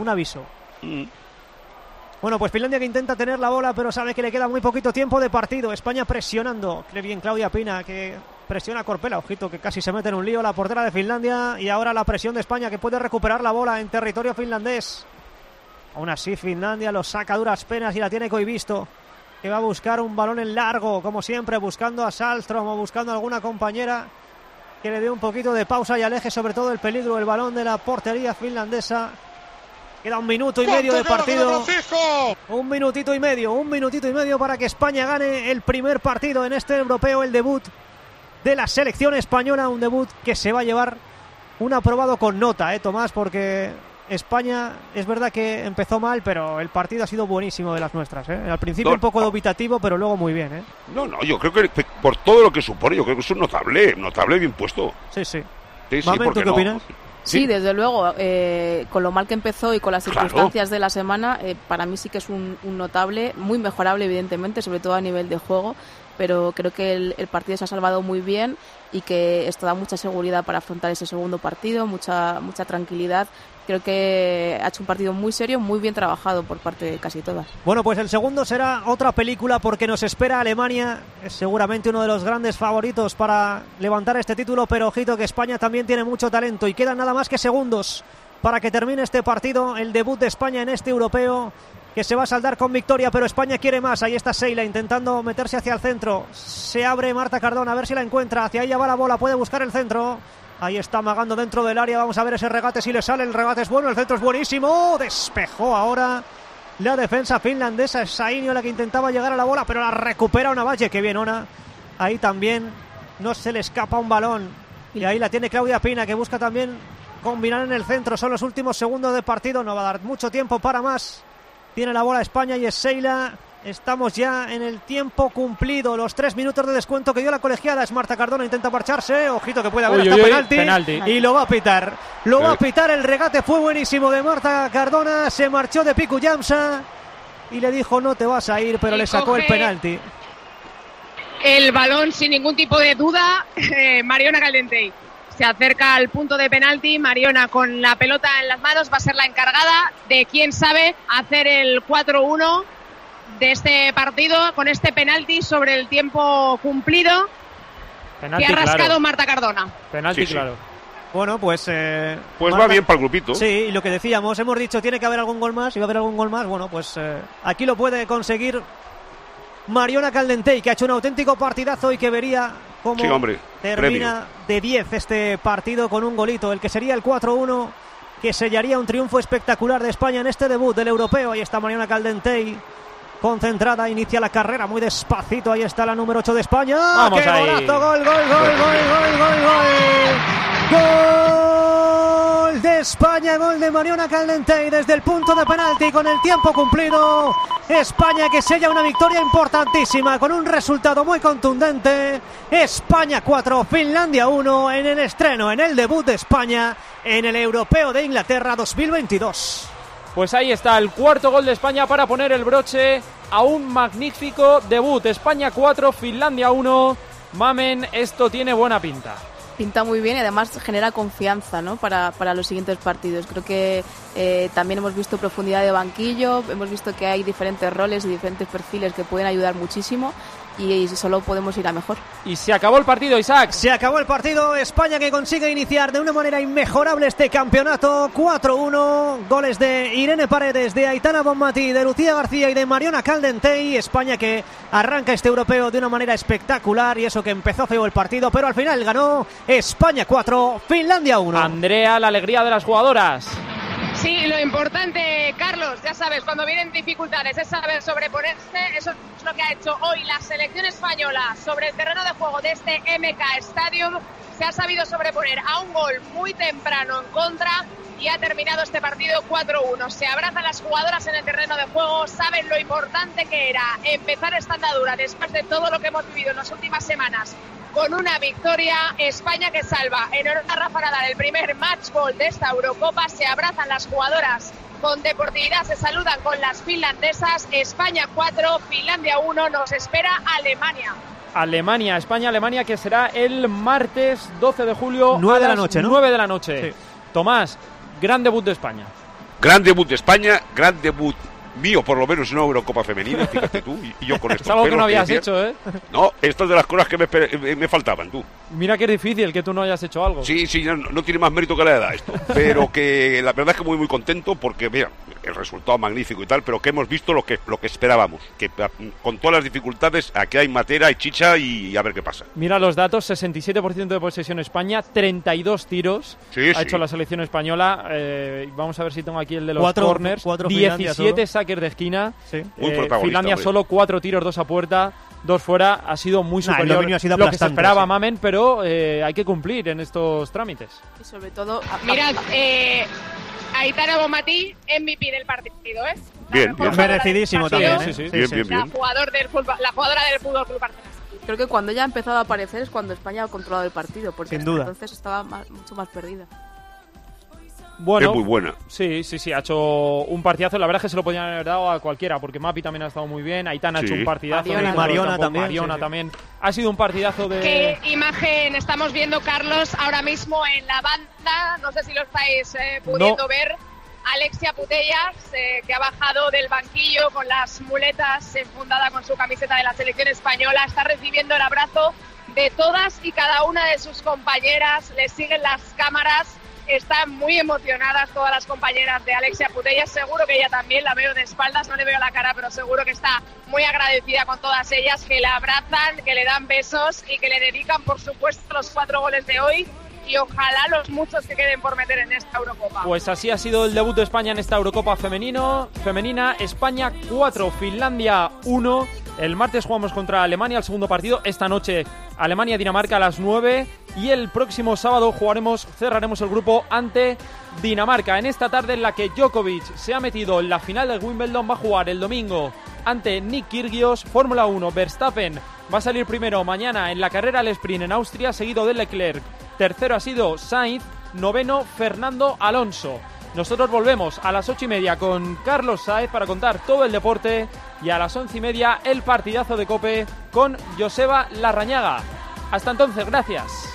Bueno, pues Finlandia que intenta tener la bola, pero sabe que le queda muy poquito tiempo de partido. España presionando. Qué bien Claudia Pina, que presiona a Corpela. Ojito, que casi se mete en un lío la portera de Finlandia. Y ahora la presión de España, que puede recuperar la bola en territorio finlandés. Aún así, Finlandia lo saca a duras penas y la tiene Koivisto, que va a buscar un balón en largo, como siempre, buscando a Salström o buscando a alguna compañera que le dé un poquito de pausa y aleje sobre todo el peligro, el balón de la portería finlandesa. Queda 1 minuto y medio de partido. Un minutito y medio para que España gane el primer partido en este europeo, el debut de la selección española, un debut que se va a llevar un aprobado con nota, Tomás, porque España es verdad que empezó mal, pero el partido ha sido buenísimo de las nuestras, Al principio un poco dubitativo, pero luego muy bien, No, yo creo que por todo lo que supone, yo creo que es un notable bien puesto. Sí. Mamen, ¿tú qué opinas? Sí, desde luego, con lo mal que empezó y con las circunstancias de la semana, para mí sí que es un notable, muy mejorable evidentemente, sobre todo a nivel de juego, pero creo que el partido se ha salvado muy bien y que esto da mucha seguridad para afrontar ese segundo partido, mucha tranquilidad. Creo que ha hecho un partido muy serio, muy bien trabajado por parte de casi todas. Bueno, pues el segundo será otra película porque nos espera Alemania. Es seguramente uno de los grandes favoritos para levantar este título, pero ojito que España también tiene mucho talento y quedan nada más que segundos para que termine este partido, el debut de España en este europeo, que se va a saldar con victoria, pero España quiere más. Ahí está Seila intentando meterse hacia el centro. Se abre Marta Cardona, a ver si la encuentra. Hacia ella va la bola, puede buscar el centro. Ahí está amagando dentro del área. Vamos a ver ese regate si le sale. El regate es bueno, el centro es buenísimo. Despejó ahora la defensa finlandesa. Es Sainio la que intentaba llegar a la bola, pero la recupera Onavalle. Qué bien, Ona. Ahí también no se le escapa un balón. Y ahí la tiene Claudia Pina, que busca también combinar en el centro. Son los últimos segundos de partido. No va a dar mucho tiempo para más. Tiene la bola España y es Seila. Estamos ya en el tiempo cumplido. Los 3 minutos de descuento que dio la colegiada. Es Marta Cardona, intenta marcharse. Ojito que puede haber penalti. Y lo va a pitar. Va a pitar. El regate fue buenísimo de Marta Cardona. Se marchó de Piku Jamsa y le dijo no te vas a ir, pero le sacó el penalti. El balón sin ningún tipo de duda. Mariona Caldentey se acerca al punto de penalti. Mariona con la pelota en las manos va a ser la encargada de, quién sabe, hacer el 4-1 de este partido con este penalti sobre el tiempo cumplido. Penalti, que ha rascado, claro. Marta Cardona. Penalti, sí, claro. Bueno, pues Marta, va bien para el grupito. Sí, y lo que decíamos, hemos dicho, tiene que haber algún gol más, y va a haber algún gol más. Bueno, pues aquí lo puede conseguir Mariona Caldentey, que ha hecho un auténtico partidazo y que vería cómo termina de 10 este partido con un golito, el que sería el 4-1, que sellaría un triunfo espectacular de España en este debut del europeo. Ahí está Mariona Caldentey, concentrada, inicia la carrera muy despacito. Ahí está la número 8 de España. Vamos, ¡qué ahí! Golazo! ¡Gol! ¡Gol de España! Gol de Mariona Caldentey desde el punto de penalti con el tiempo cumplido. España que sella una victoria importantísima con un resultado muy contundente. España 4, Finlandia 1 en el estreno, en el debut de España en el Europeo de Inglaterra 2022. Pues ahí está el cuarto gol de España para poner el broche a un magnífico debut. España 4, Finlandia 1. Mamen, esto tiene buena pinta. Pinta muy bien y además genera confianza, ¿no? para los siguientes partidos. Creo que también hemos visto profundidad de banquillo, hemos visto que hay diferentes roles y diferentes perfiles que pueden ayudar muchísimo y solo podemos ir a mejor. Y se acabó el partido, Isaac. Se acabó el partido. España que consigue iniciar de una manera inmejorable este campeonato. 4-1, goles de Irene Paredes, de Aitana Bonmatí, de Lucía García y de Mariona Caldentey. España que arranca este europeo de una manera espectacular, y eso que empezó feo el partido, pero al final ganó. España 4, Finlandia 1. Andrea, la alegría de las jugadoras. Sí, lo importante, Carlos, ya sabes, cuando vienen dificultades es saber sobreponerse. Eso es lo que ha hecho hoy la selección española sobre el terreno de juego de este MK Stadium. Se ha sabido sobreponer a un gol muy temprano en contra y ha terminado este partido 4-1. Se abrazan las jugadoras en el terreno de juego, saben lo importante que era empezar esta andadura después de todo lo que hemos vivido en las últimas semanas. Con una victoria, España que salva en una Rafa Nadal el primer match ball de esta Eurocopa. Se abrazan las jugadoras con deportividad, se saludan con las finlandesas. España 4, Finlandia 1, nos espera Alemania. España-Alemania, que será el martes 12 de julio 9 de la noche, ¿no? 9 de la noche. Sí. Tomás, gran debut de España. Gran debut de España, gran debut mío, por lo menos en una Eurocopa femenina, fíjate tú, y yo con esto. Es algo que no habías hecho, ¿eh? No, esto es de las cosas que me faltaban, tú. Mira que es difícil que tú no hayas hecho algo. Sí, no tiene más mérito que la edad esto, pero que la verdad es que muy contento porque, mira, el resultado magnífico y tal, pero que hemos visto lo que esperábamos, que con todas las dificultades aquí hay materia, hay chicha y a ver qué pasa. Mira los datos, 67% de posesión España, 32 tiros ha hecho la selección española. Vamos a ver si tengo aquí el de los corners. 17 saques de esquina. Sí. Finlandia solo 4 tiros, 2 a puerta, 2 fuera. Ha sido muy superior lo que se esperaba, Mamen, pero hay que cumplir en estos trámites. Y sobre todo... Mirad, Aitana Bonmatí, MVP del partido, ¿eh? Bien. Merecidísimo también, ¿eh? Sí. Bien. La jugadora del Fútbol Club Barcelona. Creo que cuando ella ha empezado a aparecer es cuando España ha controlado el partido, porque sin duda. Entonces estaba mucho más perdida. Bueno, es muy buena. Sí, ha hecho un partidazo. La verdad es que se lo podían haber dado a cualquiera, porque Mapi también ha estado muy bien, Aitana ha hecho un partidazo. Mariona también. Ha sido un partidazo de... ¿Qué imagen estamos viendo, Carlos, ahora mismo en la banda? No sé si lo estáis pudiendo ver. Alexia Putellas, que ha bajado del banquillo con las muletas enfundada con su camiseta de la selección española, está recibiendo el abrazo de todas y cada una de sus compañeras. Le siguen las cámaras. Están muy emocionadas todas las compañeras de Alexia Putellas. Seguro que ella también, la veo de espaldas, no le veo la cara, pero seguro que está muy agradecida con todas ellas, que la abrazan, que le dan besos y que le dedican, por supuesto, los 4 goles de hoy. Y ojalá los muchos que queden por meter en esta Eurocopa. Pues así ha sido el debut de España en esta Eurocopa femenina. España 4, Finlandia 1. El martes jugamos contra Alemania el segundo partido. Esta noche Alemania-Dinamarca a las 9. Y el próximo sábado cerraremos el grupo ante Dinamarca. En esta tarde en la que Djokovic se ha metido en la final del Wimbledon, va a jugar el domingo ante Nick Kyrgios. Fórmula 1, Verstappen va a salir primero mañana en la carrera al sprint en Austria, seguido de Leclerc. Tercero ha sido Sainz, noveno Fernando Alonso. Nosotros volvemos a las 8:30 con Carlos Sáez para contar todo el deporte, y a las 11:30 el partidazo de COPE con Joseba Larrañaga. Hasta entonces, gracias.